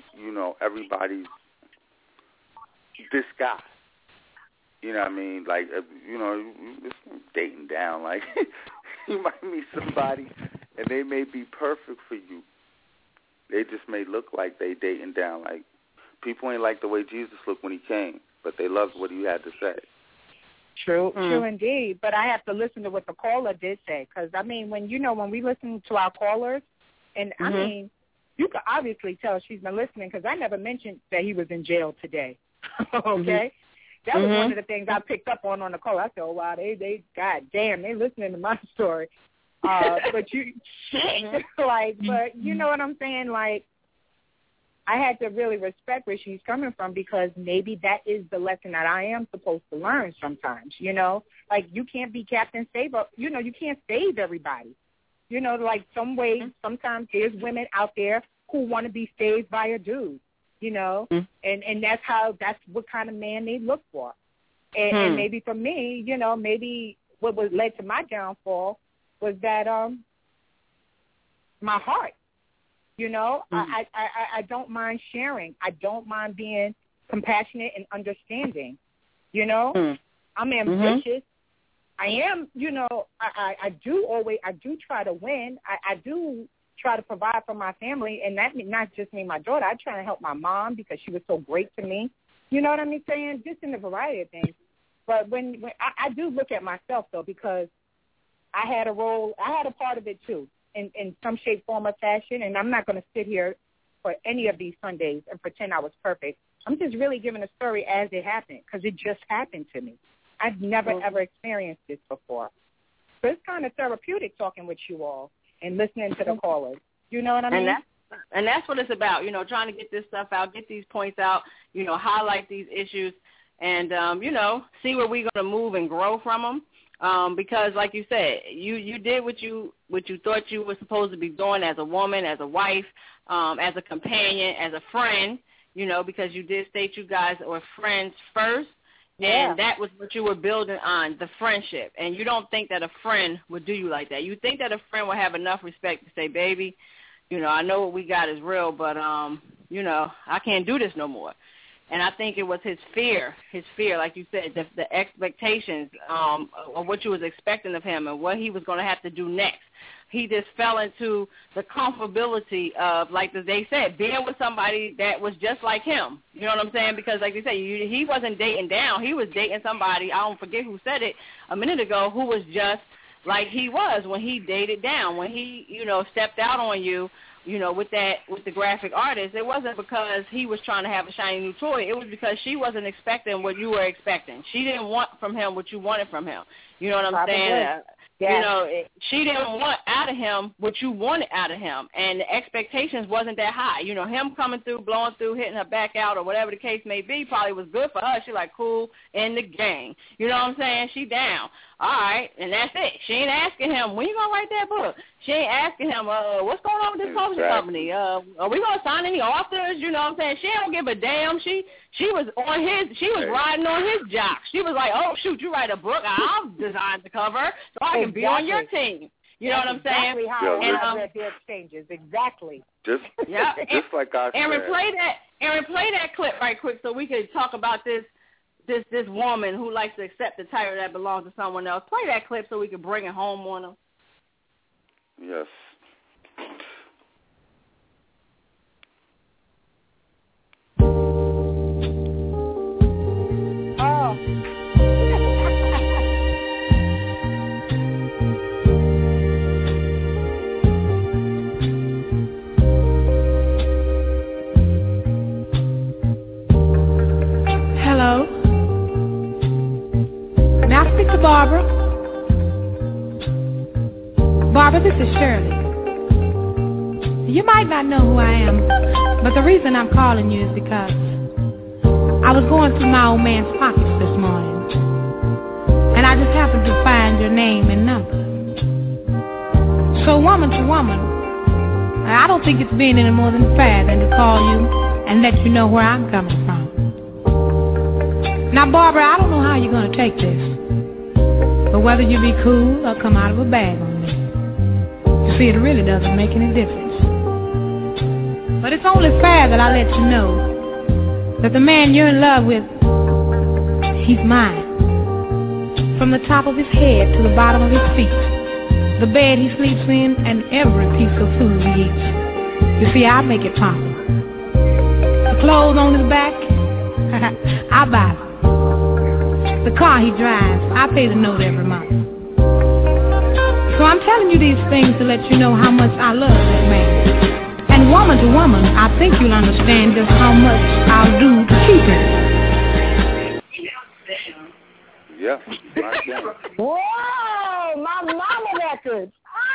this guy. You know what I mean? Like, you know, it's dating down. Like, you might meet somebody and they may be perfect for you. They just may look like they dating down. Like, people ain't like the way Jesus looked when he came, but they loved what he had to say. True indeed. But I have to listen to what the caller did say, because, I mean, when we listen to our callers, and, I mean, you can obviously tell she's been listening, because I never mentioned that he was in jail today. Okay? That was one of the things I picked up on the call. I said, oh, wow, they God damn, they listening to my story. But but you know what I'm saying? Like, I had to really respect where she's coming from, because maybe that is the lesson that I am supposed to learn sometimes, you know? Like, you can't be Captain Save, you know, you can't save everybody. You know, like sometimes there's women out there who want to be saved by a dude, you know? And that's what kind of man they look for. And maybe for me, you know, maybe what led to my downfall was that my heart. You know, I don't mind sharing. I don't mind being compassionate and understanding. You know, I'm ambitious. I am, you know, I do try to win. I do try to provide for my family, and that not just me, my daughter. I try to help my mom because she was so great to me. You know what I mean saying? Just in a variety of things. But when I do look at myself, though, because I had a role, I had a part of it, too, in some shape, form, or fashion, and I'm not going to sit here for any of these Sundays and pretend I was perfect. I'm just really giving a story as it happened because it just happened to me. I've never, ever experienced this before. So it's kind of therapeutic talking with you all and listening to the callers. You know what I mean? And that's what it's about, you know, trying to get this stuff out, get these points out, you know, highlight these issues, and, you know, see where we're going to move and grow from them. Because, like you said, you did what you thought you were supposed to be doing as a woman, as a wife, as a companion, as a friend, you know, because you did state you guys were friends first. And that was what you were building on, the friendship. And you don't think that a friend would do you like that. You think that a friend would have enough respect to say, baby, you know, I know what we got is real, but, you know, I can't do this no more. And I think it was his fear, like you said, the expectations of what you was expecting of him and what he was going to have to do next. He just fell into the comfortability of, like they said, being with somebody that was just like him. You know what I'm saying? Because, like you said, he wasn't dating down. He was dating somebody, I don't forget who said it a minute ago, who was just like he was when he dated down. When he, you know, stepped out on you, you know, with the graphic artist, it wasn't because he was trying to have a shiny new toy. It was because she wasn't expecting what you were expecting. She didn't want from him what you wanted from him. You know what I'm saying? Yeah. You know, she didn't want out of him what you wanted out of him, and the expectations wasn't that high. You know, him coming through, blowing through, hitting her back out, or whatever the case may be, probably was good for her. She like, cool, in the gang. You know what I'm saying? She down. All right, and that's it. She ain't asking him, when you going to write that book? She ain't asking him, what's going on with this publishing company? Are we going to sign any authors? You know what I'm saying? She don't give a damn. She was riding on his jock. She was like, oh, shoot, you write a book, I'll design the cover so I can be on your team. You know what I'm saying? Exactly how the exchanges. Exactly. Just like I said. Aaron, play that clip right quick so we can talk about this woman who likes to accept the title that belongs to someone else. Play that clip so we can bring it home on them. Yes. Barbara. Barbara, this is Shirley. You might not know who I am, but the reason I'm calling you is because I was going through my old man's pockets this morning, and I just happened to find your name and number. So woman to woman, I don't think it's being any more than fair than to call you and let you know where I'm coming from. Now, Barbara, I don't know how you're going to take this, but whether you be cool or come out of a bag on me, you see, it really doesn't make any difference. But it's only fair that I let you know that the man you're in love with, he's mine. From the top of his head to the bottom of his feet, the bed he sleeps in, and every piece of food he eats. You see, I make it possible. The clothes on his back, I buy them. The car he drives, I pay the note every month. So I'm telling you these things to let you know how much I love that man. And woman to woman, I think you'll understand just how much I'll do to keep him. Yeah. Whoa, my mama records.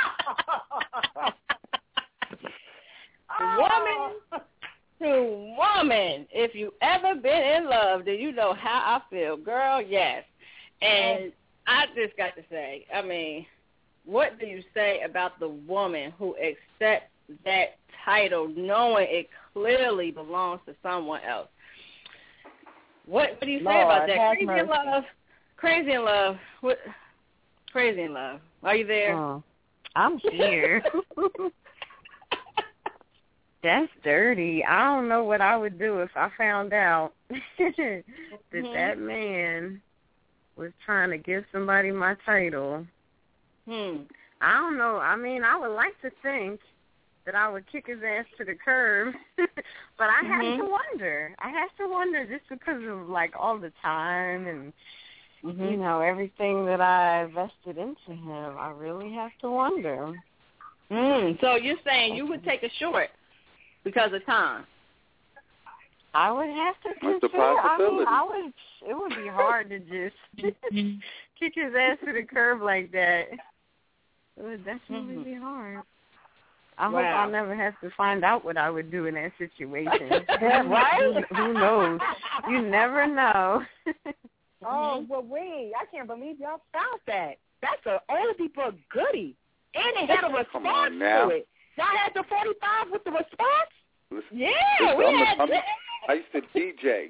Woman to woman, if you ever been in love, then you know how I feel. Girl, yes. And I just got to say, I mean, what do you say about the woman who accepts that title knowing it clearly belongs to someone else? What do you say about that? Crazy in love. Crazy in love. What? Crazy in love. Are you there? I'm here. That's dirty. I don't know what I would do if I found out that man was trying to give somebody my title. I don't know. I mean, I would like to think that I would kick his ass to the curb, but I have to wonder. I have to wonder just because of, like, all the time and, you know, everything that I invested into him. I really have to wonder. So you're saying you would take a short because of time? I would have to consider. I mean, it would be hard to just kick his ass to the curb like that. It would definitely be hard. I hope I'll never have to find out what I would do in that situation. Right? Who knows? You never know. Oh, well, wait. I can't believe y'all found that. That's an old people goodie. And they had a response to it. Y'all had the 45 with the response? Yeah, we had that. I used to DJ.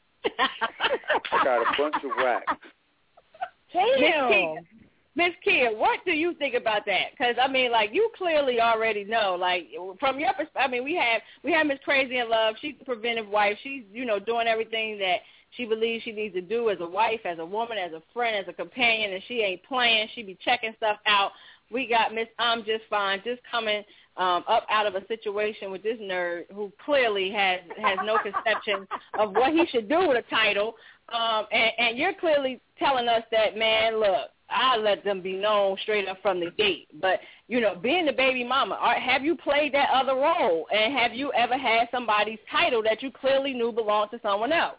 I got a bunch of racks. Damn. Miss Kia, what do you think about that? Because, I mean, like, you clearly already know, like, from your perspective, I mean, we have Miss Crazy in Love. She's a preventive wife. She's, you know, doing everything that she believes she needs to do as a wife, as a woman, as a friend, as a companion, and she ain't playing. She be checking stuff out. We got Miss I'm Just Fine just coming up out of a situation with this nerd who clearly has no conception of what he should do with a title. And you're clearly telling us that, man, look, I let them be known straight up from the gate. But, you know, being the baby mama, have you played that other role? And have you ever had somebody's title that you clearly knew belonged to someone else?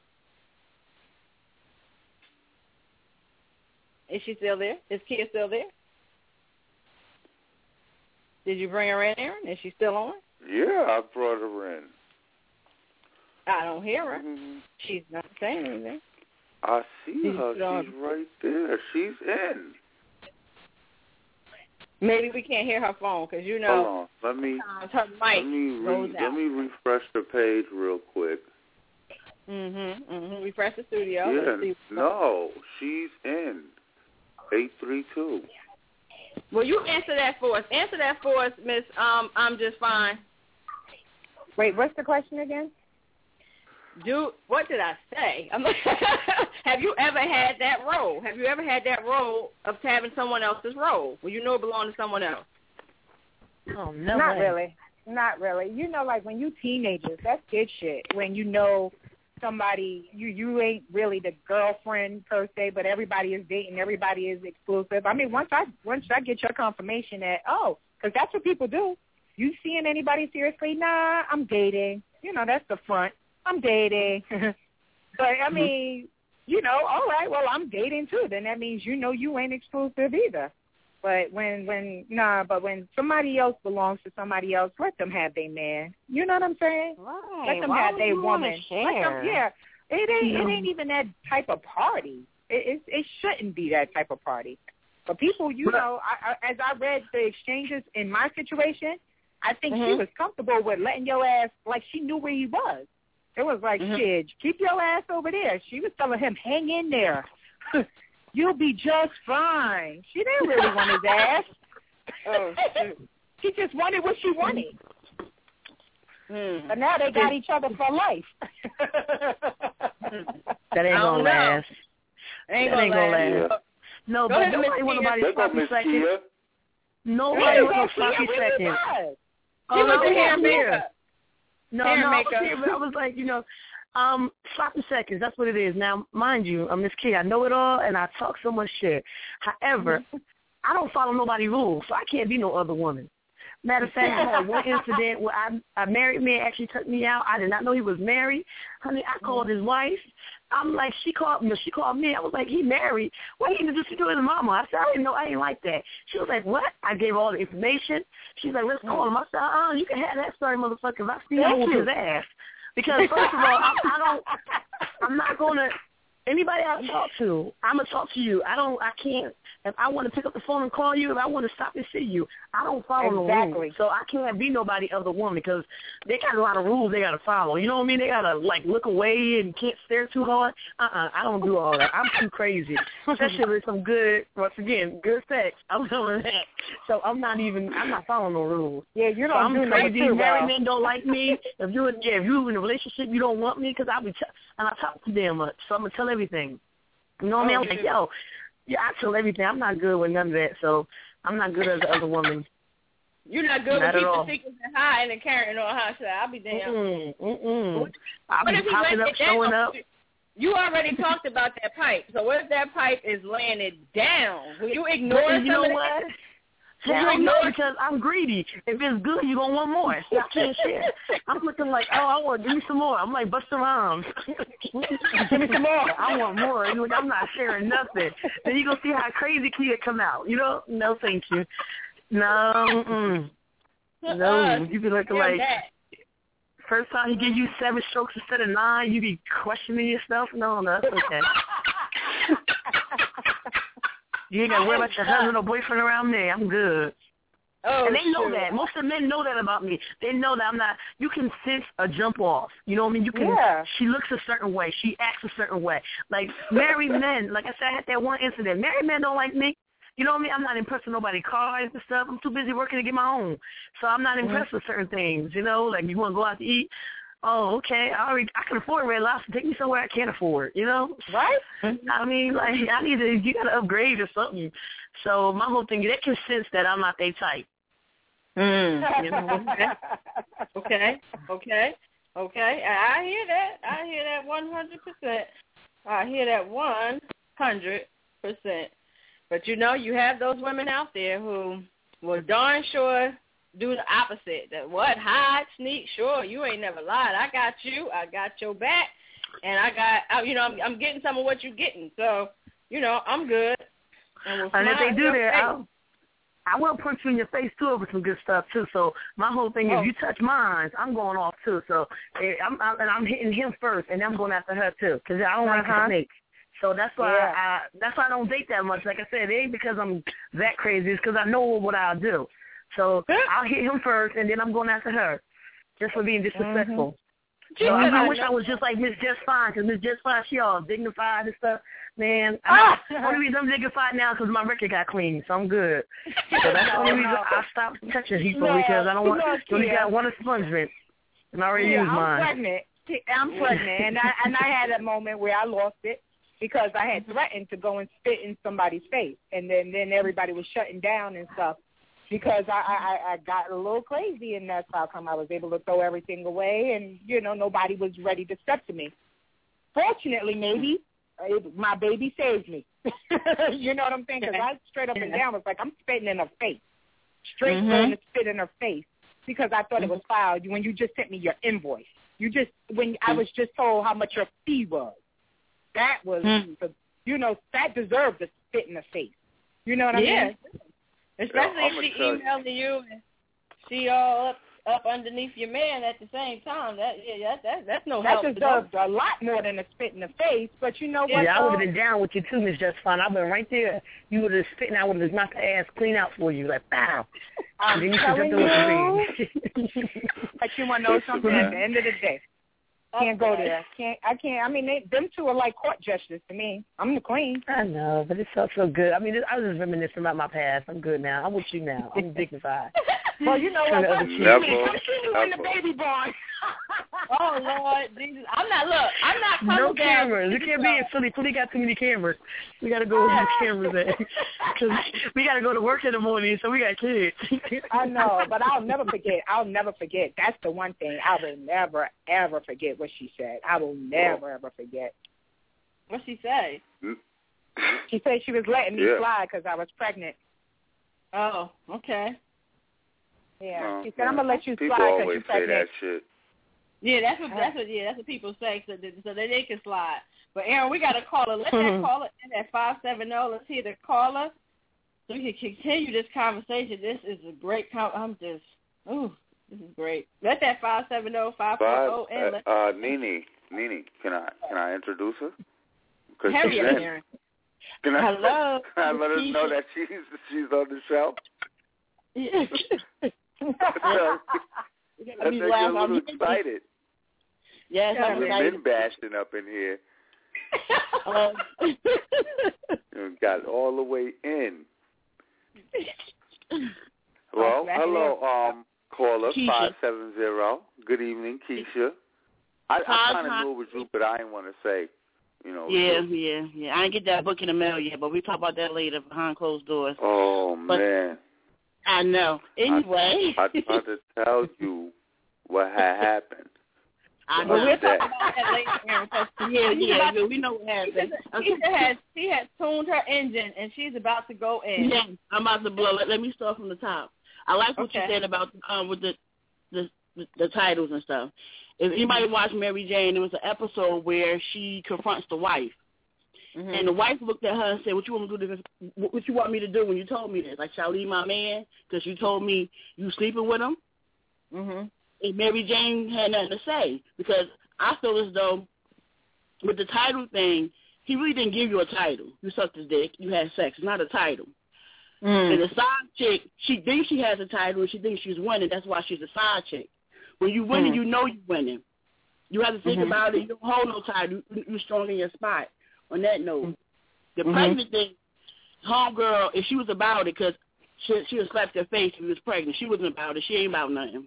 Is she still there? Is Kia still there? Did you bring her in, Aaron? Is she still on? Yeah, I brought her in. I don't hear her. She's not saying anything. I see her. She's right there. She's in. Maybe we can't hear her phone because, you know, hold on. her mic goes out. Let me refresh the page real quick. Refresh the studio. Yeah, no, she's in. 832. Well, you answer that for us. Answer that for us, Miss I'm Just Fine. Wait, what's the question again? What did I say? Have you ever had that role? Have you ever had that role of having someone else's role when you know it belonged to someone else? Oh, no. Not really. Not really. You know, like when you teenagers, that's kid shit. When you know somebody, you ain't really the girlfriend per se, but everybody is dating, everybody is exclusive. I mean, once I get your confirmation that, because that's what people do. You seeing anybody seriously? Nah, I'm dating. You know, that's the front. I'm dating. But, I mean, you know, all right, well, I'm dating too. Then that means you know you ain't exclusive either. But when somebody else belongs to somebody else, let them have their man. You know what I'm saying? Right. Let them have their woman. It ain't even that type of party. It shouldn't be that type of party. But people, you know, as I read the exchanges in my situation, I think she was comfortable with letting your ass, like she knew where he was. It was like, shit, keep your ass over there. She was telling him, hang in there. You'll be just fine. She didn't really want his ass. She just wanted what she wanted. But now they got each other for life. That ain't gonna last. Ain't gonna last. No, but nobody want nobody's sloppy seconds. Nobody want no sloppy seconds. He was a hair maker. No, I was like, you know, sloppy seconds, that's what it is. Now, mind you, I'm Miss Key. I know it all, and I talk so much shit. However, I don't follow nobody's rules, so I can't be no other woman. Matter of fact, I had one incident where a married man actually took me out. I did not know he was married. Honey, I called his wife. I'm like, she called me. I was like, he married. What he introduced me to his mama? I said, I didn't know. I ain't like that. She was like, what? I gave her all the information. She's like, let's call him. I said, you can have that sorry motherfucker if I see him with his ass. Because first of all, I'm not gonna Anybody I talk to, I'm going to talk to you. I can't. If I want to pick up the phone and call you, if I want to stop and see you, I don't follow no rules. So I can't be nobody other woman because they got a lot of rules they got to follow. You know what I mean? They got to, like, look away and can't stare too hard. I don't do all that. I'm too crazy. Especially with some good, once again, good sex. I'm doing that. So I'm not following no rules. Yeah, you don't do crazy. Too married well. men don't like me. If you're in a relationship, you don't want me because and I talk too damn much. So I'm going to tell everything. You know what I mean? I'm like, yo, yeah, I tell everything. I'm not good with none of that, so I'm not good as the other woman. You're not good with keeping secrets and hiding and carrying on how should I'll be damned. I'll be popping up, showing up. You already talked about that pipe. So what if that pipe is laying it down? Will you ignore it? You know what? Hell no, because I'm greedy. If it's good, you're going to want more. So I can't share. I'm looking like, give me some more. I'm like Busta Rhymes. Give me some more. I want more. You're like, I'm not sharing nothing. Then you're going to see how crazy can it come out. You know? No, thank you. No, no. You be looking like, first time he give you 7 strokes instead of 9, you be questioning yourself. No, that's okay. You ain't got to worry about your husband or boyfriend around me. I'm good. And they know that. Most of the men know that about me. They know that I'm not. You can sense a jump off. You know what I mean? You can. Yeah. She looks a certain way. She acts a certain way. Like married men. Like I said, I had that one incident. Married men don't like me. You know what I mean? I'm not impressed with nobody's cars and stuff. I'm too busy working to get my own. So I'm not impressed with certain things. You know, like you want to go out to eat. Oh, okay. I can afford Red Lobster. Take me somewhere I can't afford, you know? Right? I mean, like, you got to upgrade or something. So my whole thing, they can sense that I'm not their type. You know? Okay. I hear that 100%. I hear that 100%. But, you know, you have those women out there who will darn sure do the opposite. That what? Hide, sneak, sure, you ain't never lied. I got you. I got your back. And I'm getting some of what you're getting. So, you know, I'm good. And if they do that, I will punch you in your face, too, over some good stuff, too. So my whole thing is you touch mine, I'm going off, too. So I'm hitting him first, and I'm going after her, too, because I don't like a snake. So that's why I don't date that much. Like I said, it ain't because I'm that crazy. It's because I know what I'll do. So I'll hit him first, and then I'm going after her, just for being disrespectful. So I wish I was just like Miss Just Fine, because Miss Just Fine, she all dignified and stuff. Man, the only reason I'm dignified now is because my record got clean, so I'm good. So that's the only reason I stopped touching people, because I don't want to. You got one expungement, and I already used mine. I'm pregnant, and I had a moment where I lost it because I had threatened to go and spit in somebody's face, and then everybody was shutting down and stuff. Because I got a little crazy, and that's how come I was able to throw everything away, and, you know, nobody was ready to step to me. Fortunately, maybe, my baby saved me. You know what I'm saying? Because I straight up and down was like, I'm spitting in her face. Straight going to spit in her face because I thought it was foul when you just sent me your invoice. When I was just told how much your fee was. That was, that deserved a spit in the face. You know what I mean? Especially if she emailing you and she all up underneath your man at the same time. That's no help. That deserves a lot more than a spit in the face. But you know what? Yeah, I would have been down with you too, Miss Just Fine. I've been right there. You would have spit, and I would have knocked the ass clean out for you, like pow. I'm telling you. But you want to know something? At the end of the day, can't go there. I can't. I mean, them two are like court gestures to me. I'm the queen. I know, but it felt so good. I mean, I was just reminiscing about my past. I'm good now. I'm with you now. I'm dignified. Well, you know what? I'm in the baby born. Oh, Lord Jesus. I'm not coming no cameras. We can't be in Philly. Philly got too many cameras. We got to go with the cameras at. Because we got to go to work in the morning, so we got kids. I know, but I'll never forget. That's the one thing I will never, ever forget what she said. I will never, ever forget. What'd she say? She said she was letting me fly because I was pregnant. Oh, okay. Yeah, she said, I'm going to let you fly because you're pregnant. People always say that shit. Yeah, that's what people say so that they can slide. But Aaron, we got a caller. Let that caller in at 570. Let's hear the caller so we can continue this conversation. This is a great this is great. Let that 570-540 in. Nene, can I introduce her? Heavy in here. Hello. Can I let her know that she's on the show? Yeah. I think you're a little excited. Yes, I'm excited. Been bashing up in here. You got all the way in. Well, hello, caller, 570. Good evening, Keisha. I kind of knew it was you, but I didn't want to say, Yeah. I didn't get that book in the mail yet, but we'll talk about that later behind closed doors. Oh, man. I know. Anyway. I tried to tell you what had happened. I know. We'll talk about that later. Yeah, we know what happened. She has tuned her engine, and she's about to go in. Yeah, I'm about to blow it. Let me start from the top. I like what you said about with the titles and stuff. If anybody watched Mary Jane, there was an episode where she confronts the wife. Mm-hmm. And the wife looked at her and said, what you want me to do when you told me this? Like, shall I leave my man because you told me you sleeping with him? Mm-hmm. And Mary Jane had nothing to say because I feel as though with the title thing, he really didn't give you a title. You sucked his dick. You had sex. It's not a title. Mm. And the side chick, she thinks she has a title and she thinks she's winning. That's why she's a side chick. When you winning, you know you're winning. You have to think about it. You don't hold no title. You're strong in your spot. On that note, the pregnant thing, homegirl, if she was about it, because she would slap her face if she was pregnant. She wasn't about it. She ain't about nothing.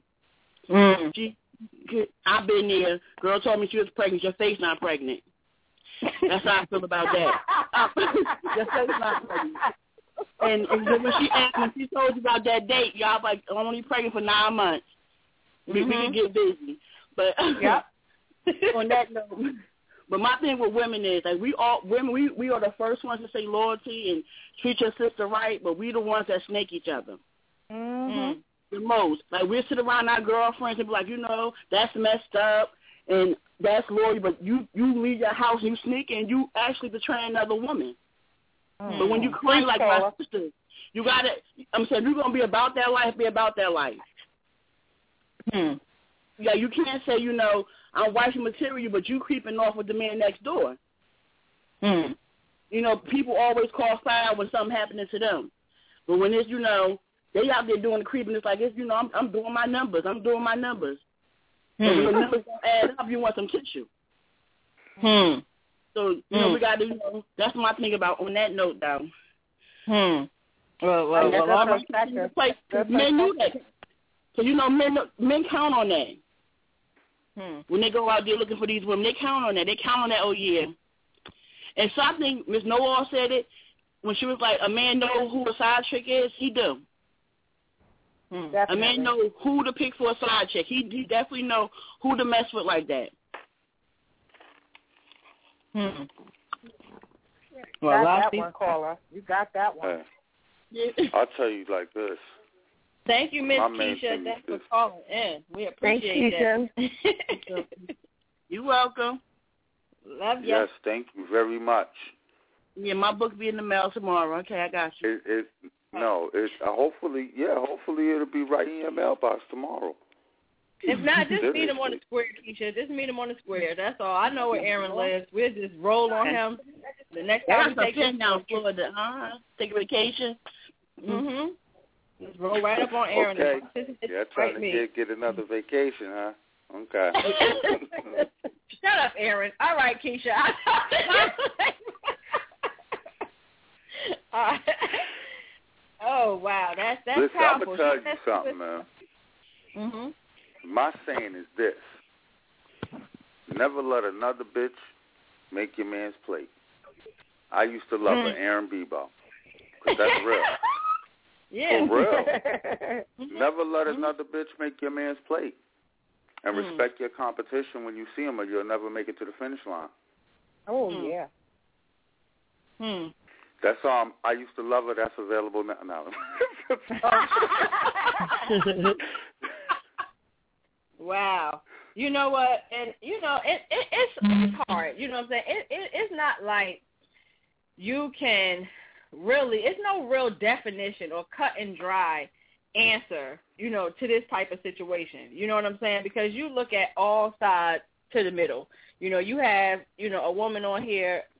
I've been there. Girl told me she was pregnant. Your face not pregnant. That's how I feel about that. Your face not pregnant. And when she told you about that date, y'all like, I'm only pregnant for 9 months. We can get busy. But on that note, but my thing with women is like we are the first ones to say loyalty and treat your sister right, but we the ones that snake each other. Mm-hmm. The most. Like we'll sit around our girlfriends and be like, that's messed up and that's loyal, but you leave your house and you sneak and you actually betray another woman. Mm-hmm. But when you claim like my sister, you gotta I'm saying you're gonna be about that life, be about that life. Yeah, you can't say, I'm wifey material, but you creeping off with the man next door. People always call foul when something happening to them. But when it's, they out there doing the creeping, it's like, I'm doing my numbers. I'm doing my numbers. And when the numbers don't add up, you want some tissue. So, we got to, that's my thing about on that note, though. Well, men knew that. So, men count on that. When they go out there looking for these women, they count on that. They count on that, oh, yeah. And so I think Ms. Noel said it when she was like, a man know who a side chick is, he do. A man know who to pick for a side chick. He definitely know who to mess with like that. Well, got that one, caller. You got that one. I'll tell you like this. Thank you, Miss Keisha. Thanks for calling in. We appreciate that. You're welcome. Love you. Yes, thank you very much. Yeah, my book be in the mail tomorrow. Okay, I got you. Hopefully it'll be right in your mailbox tomorrow. If not, just meet him on the square, Keisha. Just meet him on the square. That's all. I know where Aaron lives. We'll just roll on him. The next time we take him down Florida, take a vacation. Just roll right up on Aaron. Okay. Trying to get another vacation, huh? Okay. Shut up, Aaron. All right, Keisha. Oh, wow. That's Listen, powerful. I'm going to tell you something, man. My saying is this. Never let another bitch make your man's plate. I used to love her, Aaron Bebo. Because that's real. Yeah. For real. Never let another bitch make your man's plate. And respect your competition when you see him or you'll never make it to the finish line. Oh, yeah. That's I used to love her. That's available now. No. Wow. You know what? And, it's hard. You know what I'm saying? It's not like you can really, it's no real definition or cut and dry answer, to this type of situation. You know what I'm saying? Because you look at all sides to the middle. You have, a woman on here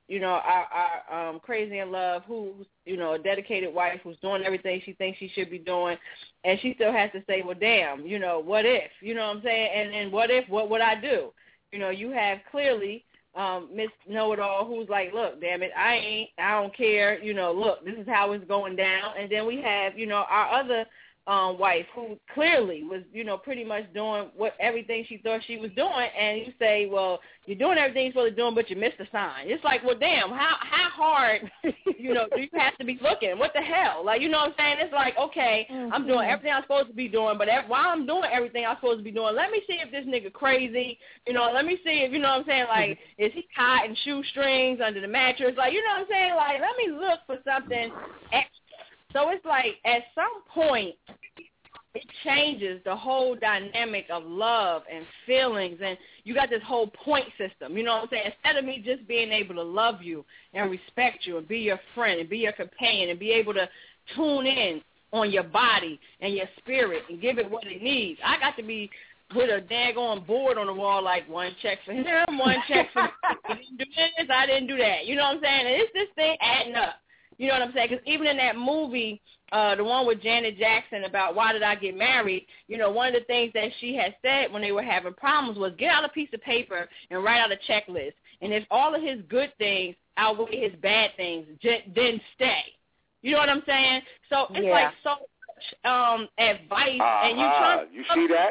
our Crazy in Love, who's, a dedicated wife who's doing everything she thinks she should be doing, and she still has to say, well, damn, what if? You know what I'm saying? And what if, what would I do? You have clearly Miss Know-It-All, who's like, look, damn it, I don't care, look, this is how it's going down. And then we have, our other wife who clearly was, pretty much doing everything she thought she was doing. And you say, well, you're doing everything you're supposed to do, but you missed the sign. It's like, well, damn, how hard, do you have to be looking? What the hell? Like, you know what I'm saying? It's like, okay, I'm doing everything I'm supposed to be doing, but while I'm doing everything I'm supposed to be doing, let me see if this nigga crazy. Let me see if, you know what I'm saying, like, is he caught in shoestrings under the mattress? Like, you know what I'm saying? Like, let me look for something extra. So it's like at some point it changes the whole dynamic of love and feelings, and you got this whole point system. You know what I'm saying? Instead of me just being able to love you and respect you and be your friend and be your companion and be able to tune in on your body and your spirit and give it what it needs, I got to be with a daggone board on the wall, like one check for him, one check for me. He didn't do this, I didn't do that. You know what I'm saying? And it's this thing adding up. You know what I'm saying? Because even in that movie, the one with Janet Jackson about Why Did I Get Married, one of the things that she had said when they were having problems was get out a piece of paper and write out a checklist. And if all of his good things outweigh his bad things, then stay. You know what I'm saying? So it's like so much advice. And you see that?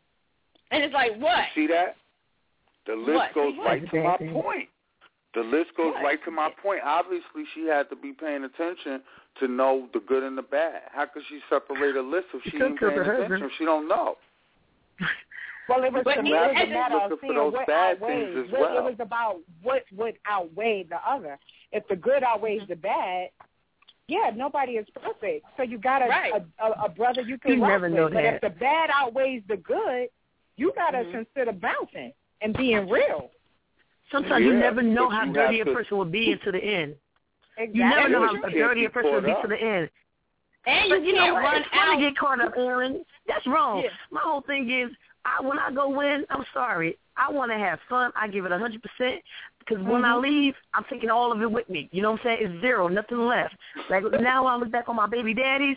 And it's like, what? You see that? The list goes right to my point. The list goes right to my point. Obviously, she had to be paying attention to know the good and the bad. How could she separate a list if she ain't paying attention, if she don't know? Well, it was the matter of seeing what outweighs. It was about what would outweigh the other. If the good outweighs the bad, nobody is perfect. So you got a brother you can work with. But if the bad outweighs the good, you got to consider bouncing and being real. Sometimes you never know how dirty a person will be until the end. Exactly. You never know how dirty a person will be to the end. And you can't run out. To get caught up, Aaron. That's wrong. Yeah. My whole thing is, when I go in, I'm sorry. I want to have fun. I give it 100%. Because when I leave, I'm taking all of it with me. You know what I'm saying? It's zero, nothing left. Like now I look back on my baby daddies.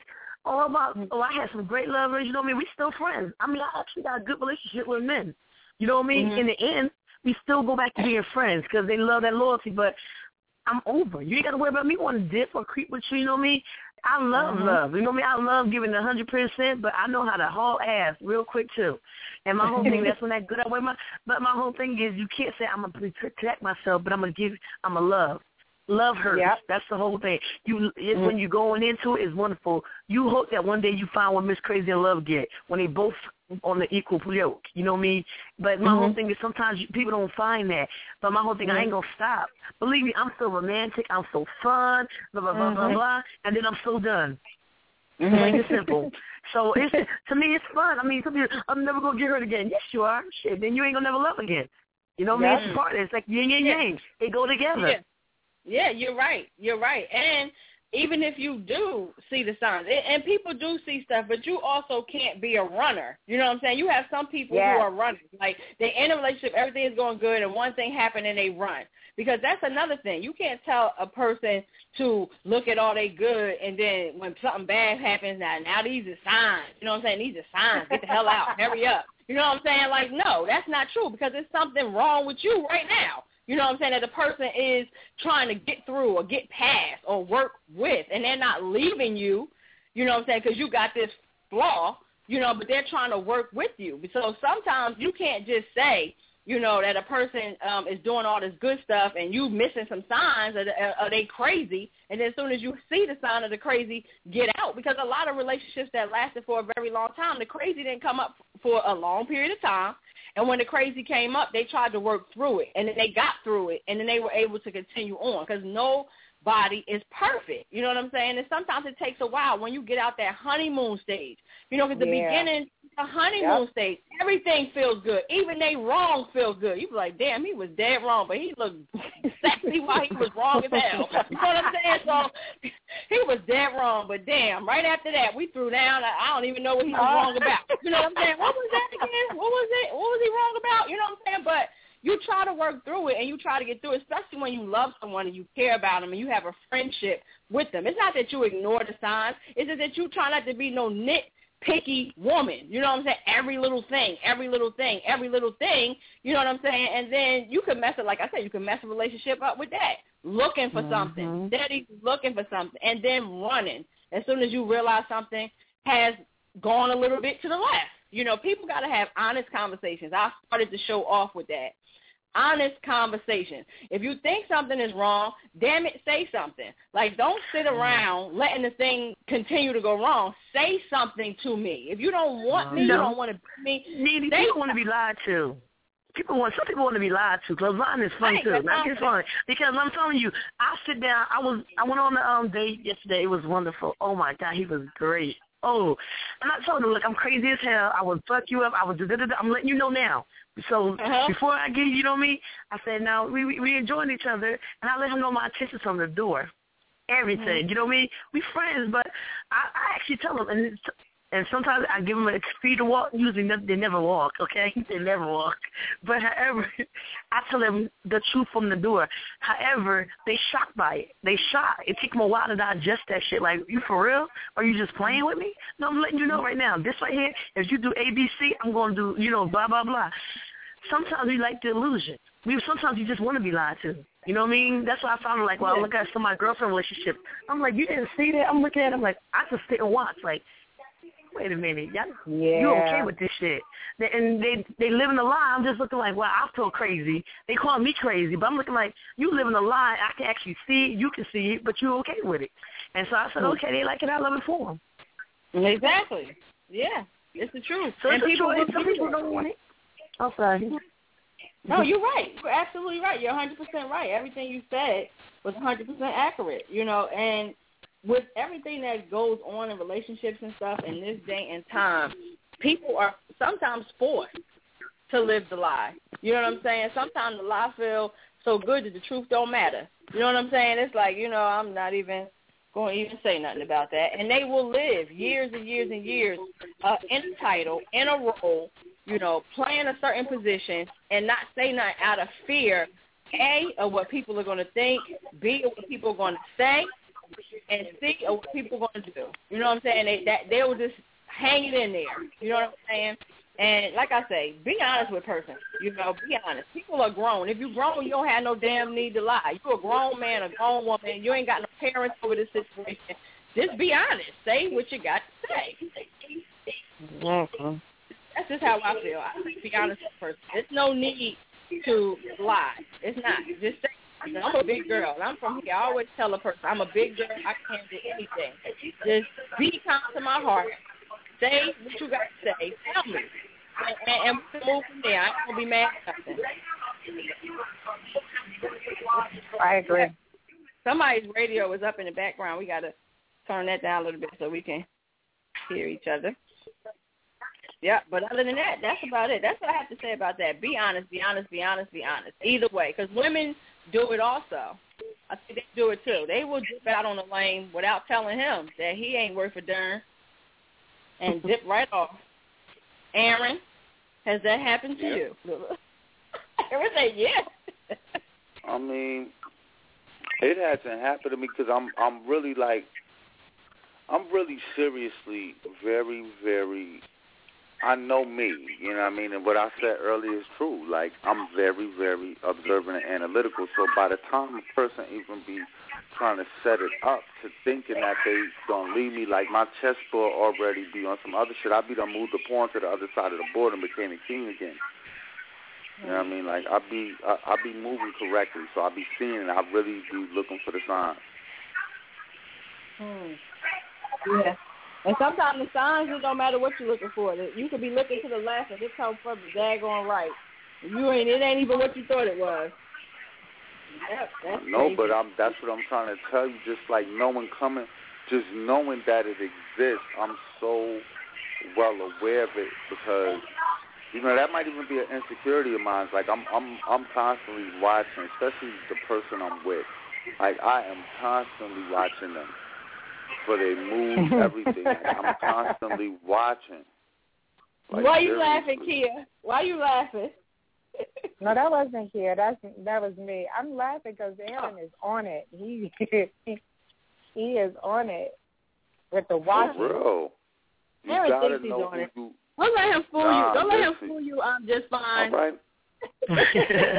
I had some great lovers. You know what I mean? We still friends. I mean, I actually got a good relationship with men. You know what I mean? In the end, we still go back to being friends because they love that loyalty, but I'm over. You ain't got to worry about me wanting to dip or creep with you, you know what I mean? I love love. You know what I mean? I love giving 100%, but I know how to haul ass real quick, too. And my whole thing, that's when that good I wear but my whole thing is you can't say I'm going to protect myself, but I'm going to love. Love hurts. Yep. That's the whole thing. When you're going into it, it's wonderful. You hope that one day you find what Miss Crazy in Love get, when they both on the equal yoke. You know what I mean? But my whole thing is sometimes people don't find that. But my whole thing, I ain't going to stop. Believe me, I'm so romantic. I'm so fun, blah, blah, blah, blah, blah. And then I'm so done. Plain and simple. So to me, it's fun. I mean, some people, I'm never going to get hurt again. Yes, you are. Shit, then you ain't going to never love again. You know what I mean? It's part of it. It's like yin and yang. They go together. Yeah, you're right. You're right. And even if you do see the signs, and people do see stuff, but you also can't be a runner. You know what I'm saying? You have some people who are runners. Like, they're in a relationship, everything is going good, and one thing happened and they run. Because that's another thing. You can't tell a person to look at all they good, and then when something bad happens, now these are signs. You know what I'm saying? These are signs. Get the hell out. Hurry up. You know what I'm saying? Like, no, that's not true, because there's something wrong with you right now. You know what I'm saying, that the person is trying to get through or get past or work with, and they're not leaving you, you know what I'm saying, because you got this flaw, but they're trying to work with you. So sometimes you can't just say, that a person is doing all this good stuff and you missing some signs, or they crazy, and then as soon as you see the sign of the crazy, get out. Because a lot of relationships that lasted for a very long time, the crazy didn't come up for a long period of time. And when the crazy came up, they tried to work through it, and then they got through it, and then they were able to continue on, because nobody is perfect. You know what I'm saying? And sometimes it takes a while when you get out that honeymoon stage. Because the beginning, the honeymoon stage, everything feels good. Even they wrong feels good. You be like, damn, he was dead wrong, but he looked sexy while he was wrong as hell. You know what I'm saying? So he was dead wrong, but damn, right after that, we threw down. I don't even know what he was wrong about. You know what I'm saying? What was that again? What was it? What was he wrong about? You know what I'm saying? But you try to work through it and you try to get through it, especially when you love someone and you care about them and you have a friendship with them. It's not that you ignore the signs. It's just that you try not to be no nitpicky woman. You know what I'm saying? Every little thing, you know what I'm saying? And then you can mess it, like I said, you can mess a relationship up with that. Looking for something, steady looking for something, and then running as soon as you realize something has gone a little bit to the left. You know, people got to have honest conversations. I started the show off with that. Honest conversation. If you think something is wrong, damn it, say something. Like, don't sit around letting the thing continue to go wrong. Say something to me. If you don't want me, you don't want to be me. Needy, people want to be lied to. Some people want to be lied to, because lying is fun too. Not just fun, because I'm telling you, I sit down. I went on a date yesterday. It was wonderful. Oh my God, he was great. Oh, and I told him, look, I'm crazy as hell. I would fuck you up. I would I'm letting you know now. So before I get, you know what I mean? I said, now we enjoying each other, and I let him know my intentions from the door. Everything, you know what I mean? We friends, but I actually tell him, and sometimes I give them a speed to walk. Usually they never walk, okay? They never walk. But however, I tell them the truth from the door. However, they shocked by it. They shocked. It took them a while to digest that shit. Like, you for real? Are you just playing with me? No, I'm letting you know right now. This right here, if you do ABC, I'm going to do, blah, blah, blah. Sometimes we like the illusion. Sometimes you just want to be lied to. You know what I mean? That's why I found like, I look at some of my girlfriend relationship. I'm like, you didn't see that? I'm looking at it. I'm like, I just sit and watch. Like, wait a minute, you okay with this shit? And they live in a lie. I'm just looking like, well, I feel crazy. They call me crazy, but I'm looking like, you live in a lie. I can actually see it. You can see it, but you're okay with it. And so I said, okay, they like it. I love it for them. Exactly. Yeah, it's the truth. So and some people don't want it. I'm sorry. No, you're right. You're absolutely right. You're 100% right. Everything you said was 100% accurate, and with everything that goes on in relationships and stuff in this day and time, people are sometimes forced to live the lie. You know what I'm saying? Sometimes the lie feels so good that the truth don't matter. You know what I'm saying? It's like, I'm not even going to even say nothing about that. And they will live years and years and years in a title, in a role, playing a certain position and not say nothing out of fear, A, of what people are going to think, B, of what people are going to say, and C, of what people are going to do. You know what I'm saying? They will just hang it in there. You know what I'm saying? And like I say, be honest with a person. Be honest. People are grown. If you're grown, you don't have no damn need to lie. You're a grown man, a grown woman. You ain't got no parents over this situation. Just be honest. Say what you got to say. Exactly. That's just how I feel. I be honest with a person. There's no need to lie. It's not. Just say, I'm a big girl, and I'm from here. I always tell a person, I'm a big girl. I can't do anything. Just be kind to my heart. Say what you got to say. Tell me. And we can move from there. I ain't going to be mad at nothing. I agree. Somebody's radio is up in the background. We got to turn that down a little bit so we can hear each other. Yeah, but other than that, that's about it. That's what I have to say about that. Be honest, be honest, be honest, be honest. Either way, because women do it also. I think they do it too. They will dip out on the lane without telling him that he ain't worth a darn and dip right off. Aaron, has that happened to you? Aaron said yes. I mean, it hasn't happened to me because I'm really seriously very, very, I know me, you know what I mean? And what I said earlier is true. Like, I'm very, very observant and analytical. So by the time a person even be trying to set it up to thinking that they going to leave me, like my chessboard already be on some other shit, I be done moved the pawn to the other side of the board and became a king again. You know what I mean? Like, I be moving correctly, so I be seeing it. I really be looking for the signs. Yeah. And sometimes the signs, it don't matter what you're looking for. You could be looking to the left and it comes from the daggone right. It ain't even what you thought it was. Yep, no, but that's what I'm trying to tell you. Just like knowing that it exists, I'm so well aware of it because that might even be an insecurity of mine. Like I'm constantly watching, especially the person I'm with. Like I am constantly watching them for their moves, everything. I'm constantly watching. Like, why are you laughing, Kia? Why are you laughing? No, that wasn't here. That was me. I'm laughing because Aaron is on it. He is on it with the watch. Bro, Aaron thinks he's on it. Don't let him fool you. Don't let him fool you. I'm just fine. All right. Okay.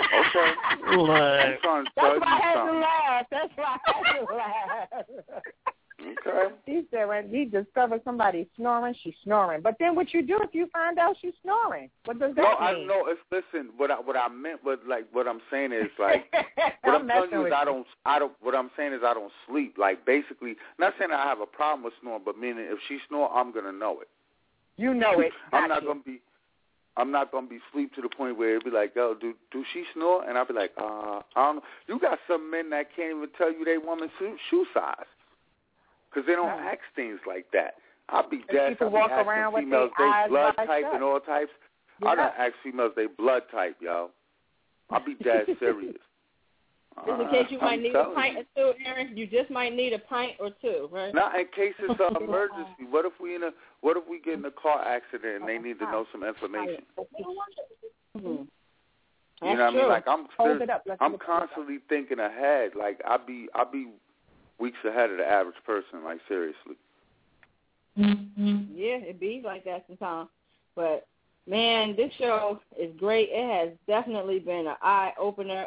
That's why I had to laugh. That's why I had to laugh. Okay. He said when he discovers somebody snoring, she's snoring. But then what you do if you find out she's snoring? What does that mean? No, listen. What I meant was like what I'm saying is like what I'm telling you is I don't. What I'm saying is I don't sleep. Like basically, not saying I have a problem with snoring, but meaning if she snore, I'm gonna know it. You know it. I'm not gonna be asleep to the point where it'd be like, yo, do she snore? And I'll be like, I don't know. You got some men that can't even tell you they woman's shoe size because they don't ask things like that. I'll be dead. People walk around with their eyes blood wide type shut. and all types. Yeah. I don't ask females they blood type, yo. I'll be dead serious. Just in case you might need a pint or two, Aaron. You just might need a pint or two, right? Not in case it's an emergency. What if we get in a car accident and they need to know some information? Mm-hmm. You know what I mean? Like I'm constantly thinking ahead. Like I'll be weeks ahead of the average person. Like seriously. Yeah, it be like that sometimes. But man, this show is great. It has definitely been an eye opener,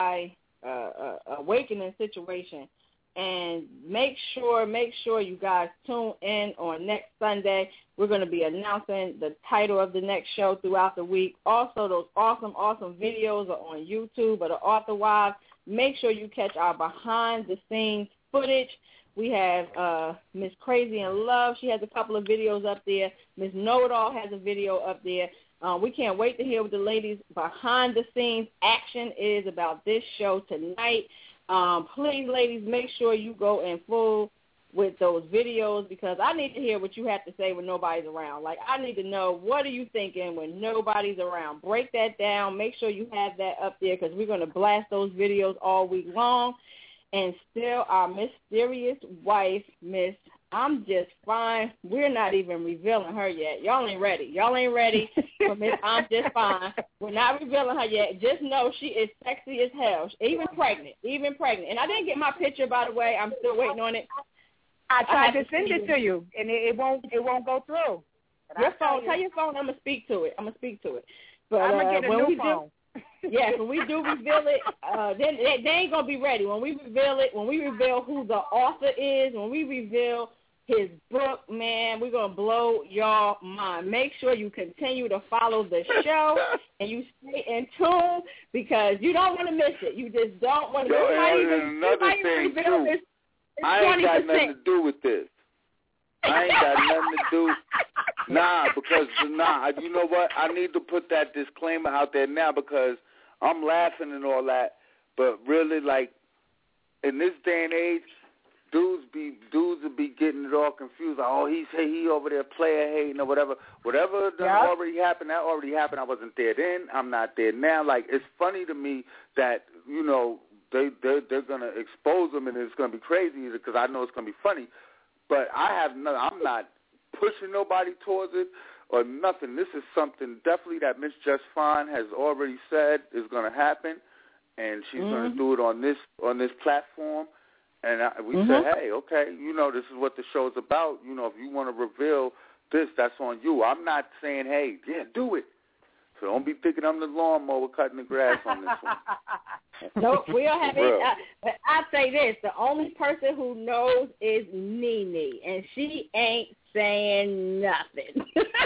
awakening situation. And make sure you guys tune in on next Sunday. We're going to be announcing the title of the next show throughout the week. Also, those awesome videos are on YouTube or the Author Wives. Make sure you catch our behind-the-scenes footage. We have Miss Crazy in Love. She has a couple of videos up there. Miss Know-It-All has a video up there. We can't wait to hear what the ladies' behind-the-scenes action is about this show tonight. Please, ladies, make sure you go in full with those videos because I need to hear what you have to say when nobody's around. Like, I need to know, what are you thinking when nobody's around? Break that down. Make sure you have that up there because we're going to blast those videos all week long. And still our mysterious wife, Miss I'm Just Fine. We're not even revealing her yet. Y'all ain't ready. For Miss I'm Just Fine. We're not revealing her yet. Just know she is sexy as hell. Even pregnant. And I didn't get my picture, by the way. I'm still waiting on it. I tried to send it to you, and it won't go through. Your phone. Tell your phone I'm going to speak to it. But I'm going to get a new phone. Yes, when we do reveal it, then they ain't going to be ready. When we reveal who the author is, when we reveal his book, man, we're going to blow y'all mind. Make sure you continue to follow the show and you stay in tune because you don't want to miss it. You just don't want to miss it. Another thing, too, I ain't got nothing to do with this. Because you know what? I need to put that disclaimer out there now because I'm laughing and all that, but really, like, in this day and age, dudes would be getting it all confused. Like, oh, he over there player hating or whatever. Whatever already happened, that already happened. I wasn't there then. I'm not there now. Like, it's funny to me that, you know, they're going to expose them and it's going to be crazy because I know it's going to be funny. But I'm not pushing nobody towards it or nothing. This is something definitely that Miss Just Fine has already said is going to happen, and she's going to do it on this platform. And we said, hey, okay, you know, this is what the show's about. You know, if you want to reveal this, that's on you. I'm not saying, hey, yeah, do it. So don't be thinking I'm the lawnmower cutting the grass on this one. Nope, we don't have any. I say this: the only person who knows is Nene, and she ain't saying nothing.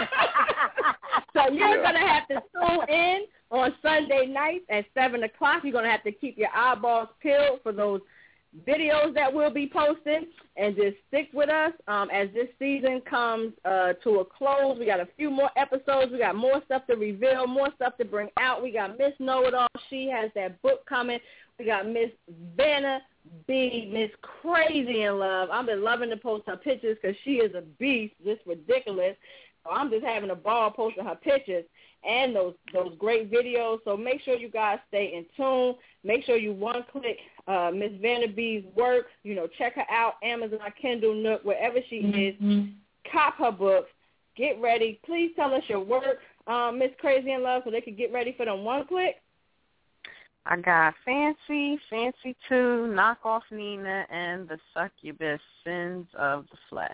So you're gonna have to tune in on Sunday nights at 7:00. You're gonna have to keep your eyeballs peeled for those videos that we'll be posting, and just stick with us as this season comes to a close. We got a few more episodes. We got more stuff to reveal, more stuff to bring out. We got Miss Know-It-All. She has that book coming. We got Miss Vanna B, Miss Crazy in Love. I've been loving to post her pictures because she is a beast, just ridiculous. So I'm just having a ball posting her pictures and those great videos. So make sure you guys stay in tune. Make sure you one-click Miss Vanna B's work. You know, check her out, Amazon, Kindle, Nook, wherever she is. Cop her books. get ready. Please tell us your work, Miss Crazy in Love, so they can get ready for them one click. I got Fancy 2, Knock Off Nina, and The Succubus, Sins of the Flesh.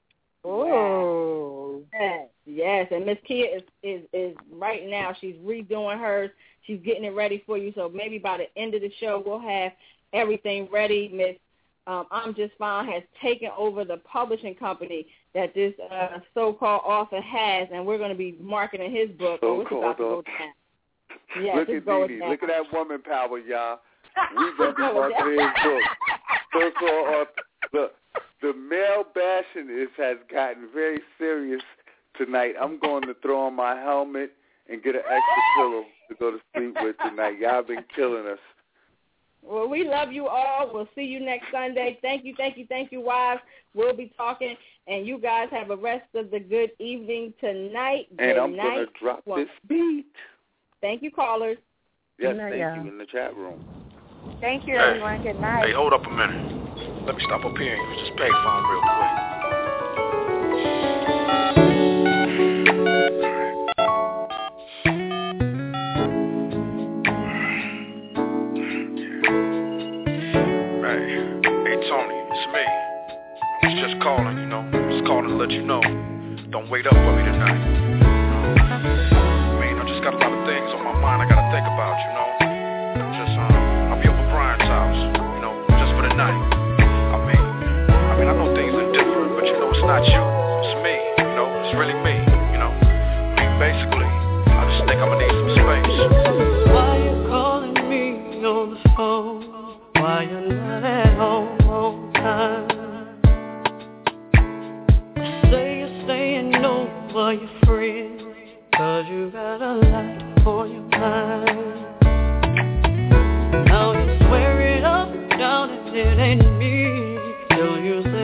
Oh, yes. And Miss Kia is right now. She's redoing hers. She's getting it ready for you. So maybe by the end of the show, we'll have everything ready. Miss I'm Just Fine has taken over the publishing company that this so-called author has, and we're going to be marketing his book. It's about to go down. Yes, look at Dee Dee. Look at that woman power, y'all. We're going to be marketing his book. So-called author. Look, the male bashing has gotten very serious tonight. I'm going to throw on my helmet and get an extra pillow to go to sleep with tonight. Y'all been killing us. Well, we love you all. We'll see you next Sunday. Thank you, wives. We'll be talking, and you guys have a rest of the good evening tonight. And I'm going to drop this beat. Thank you, callers. Yes, thank you in the chat room. Thank you, everyone. Good night. Hey, hold up a minute. Let me stop up here and use this payphone real quick. Hey, Tony, it's me. I was just calling, Just calling to let you know. Don't wait up for me tonight. I just got a lot of things on my mind I gotta think about, I'll be over Brian's house, just for the night. I know things are different, but it's not you, it's me, it's really me, basically, I just think I'm gonna need some space. Why you calling me on the phone? Why you're not at home on time? Say you're staying over your friends, 'cause you got a lot on your mind. Now you swear it up and down and it ain't me till you say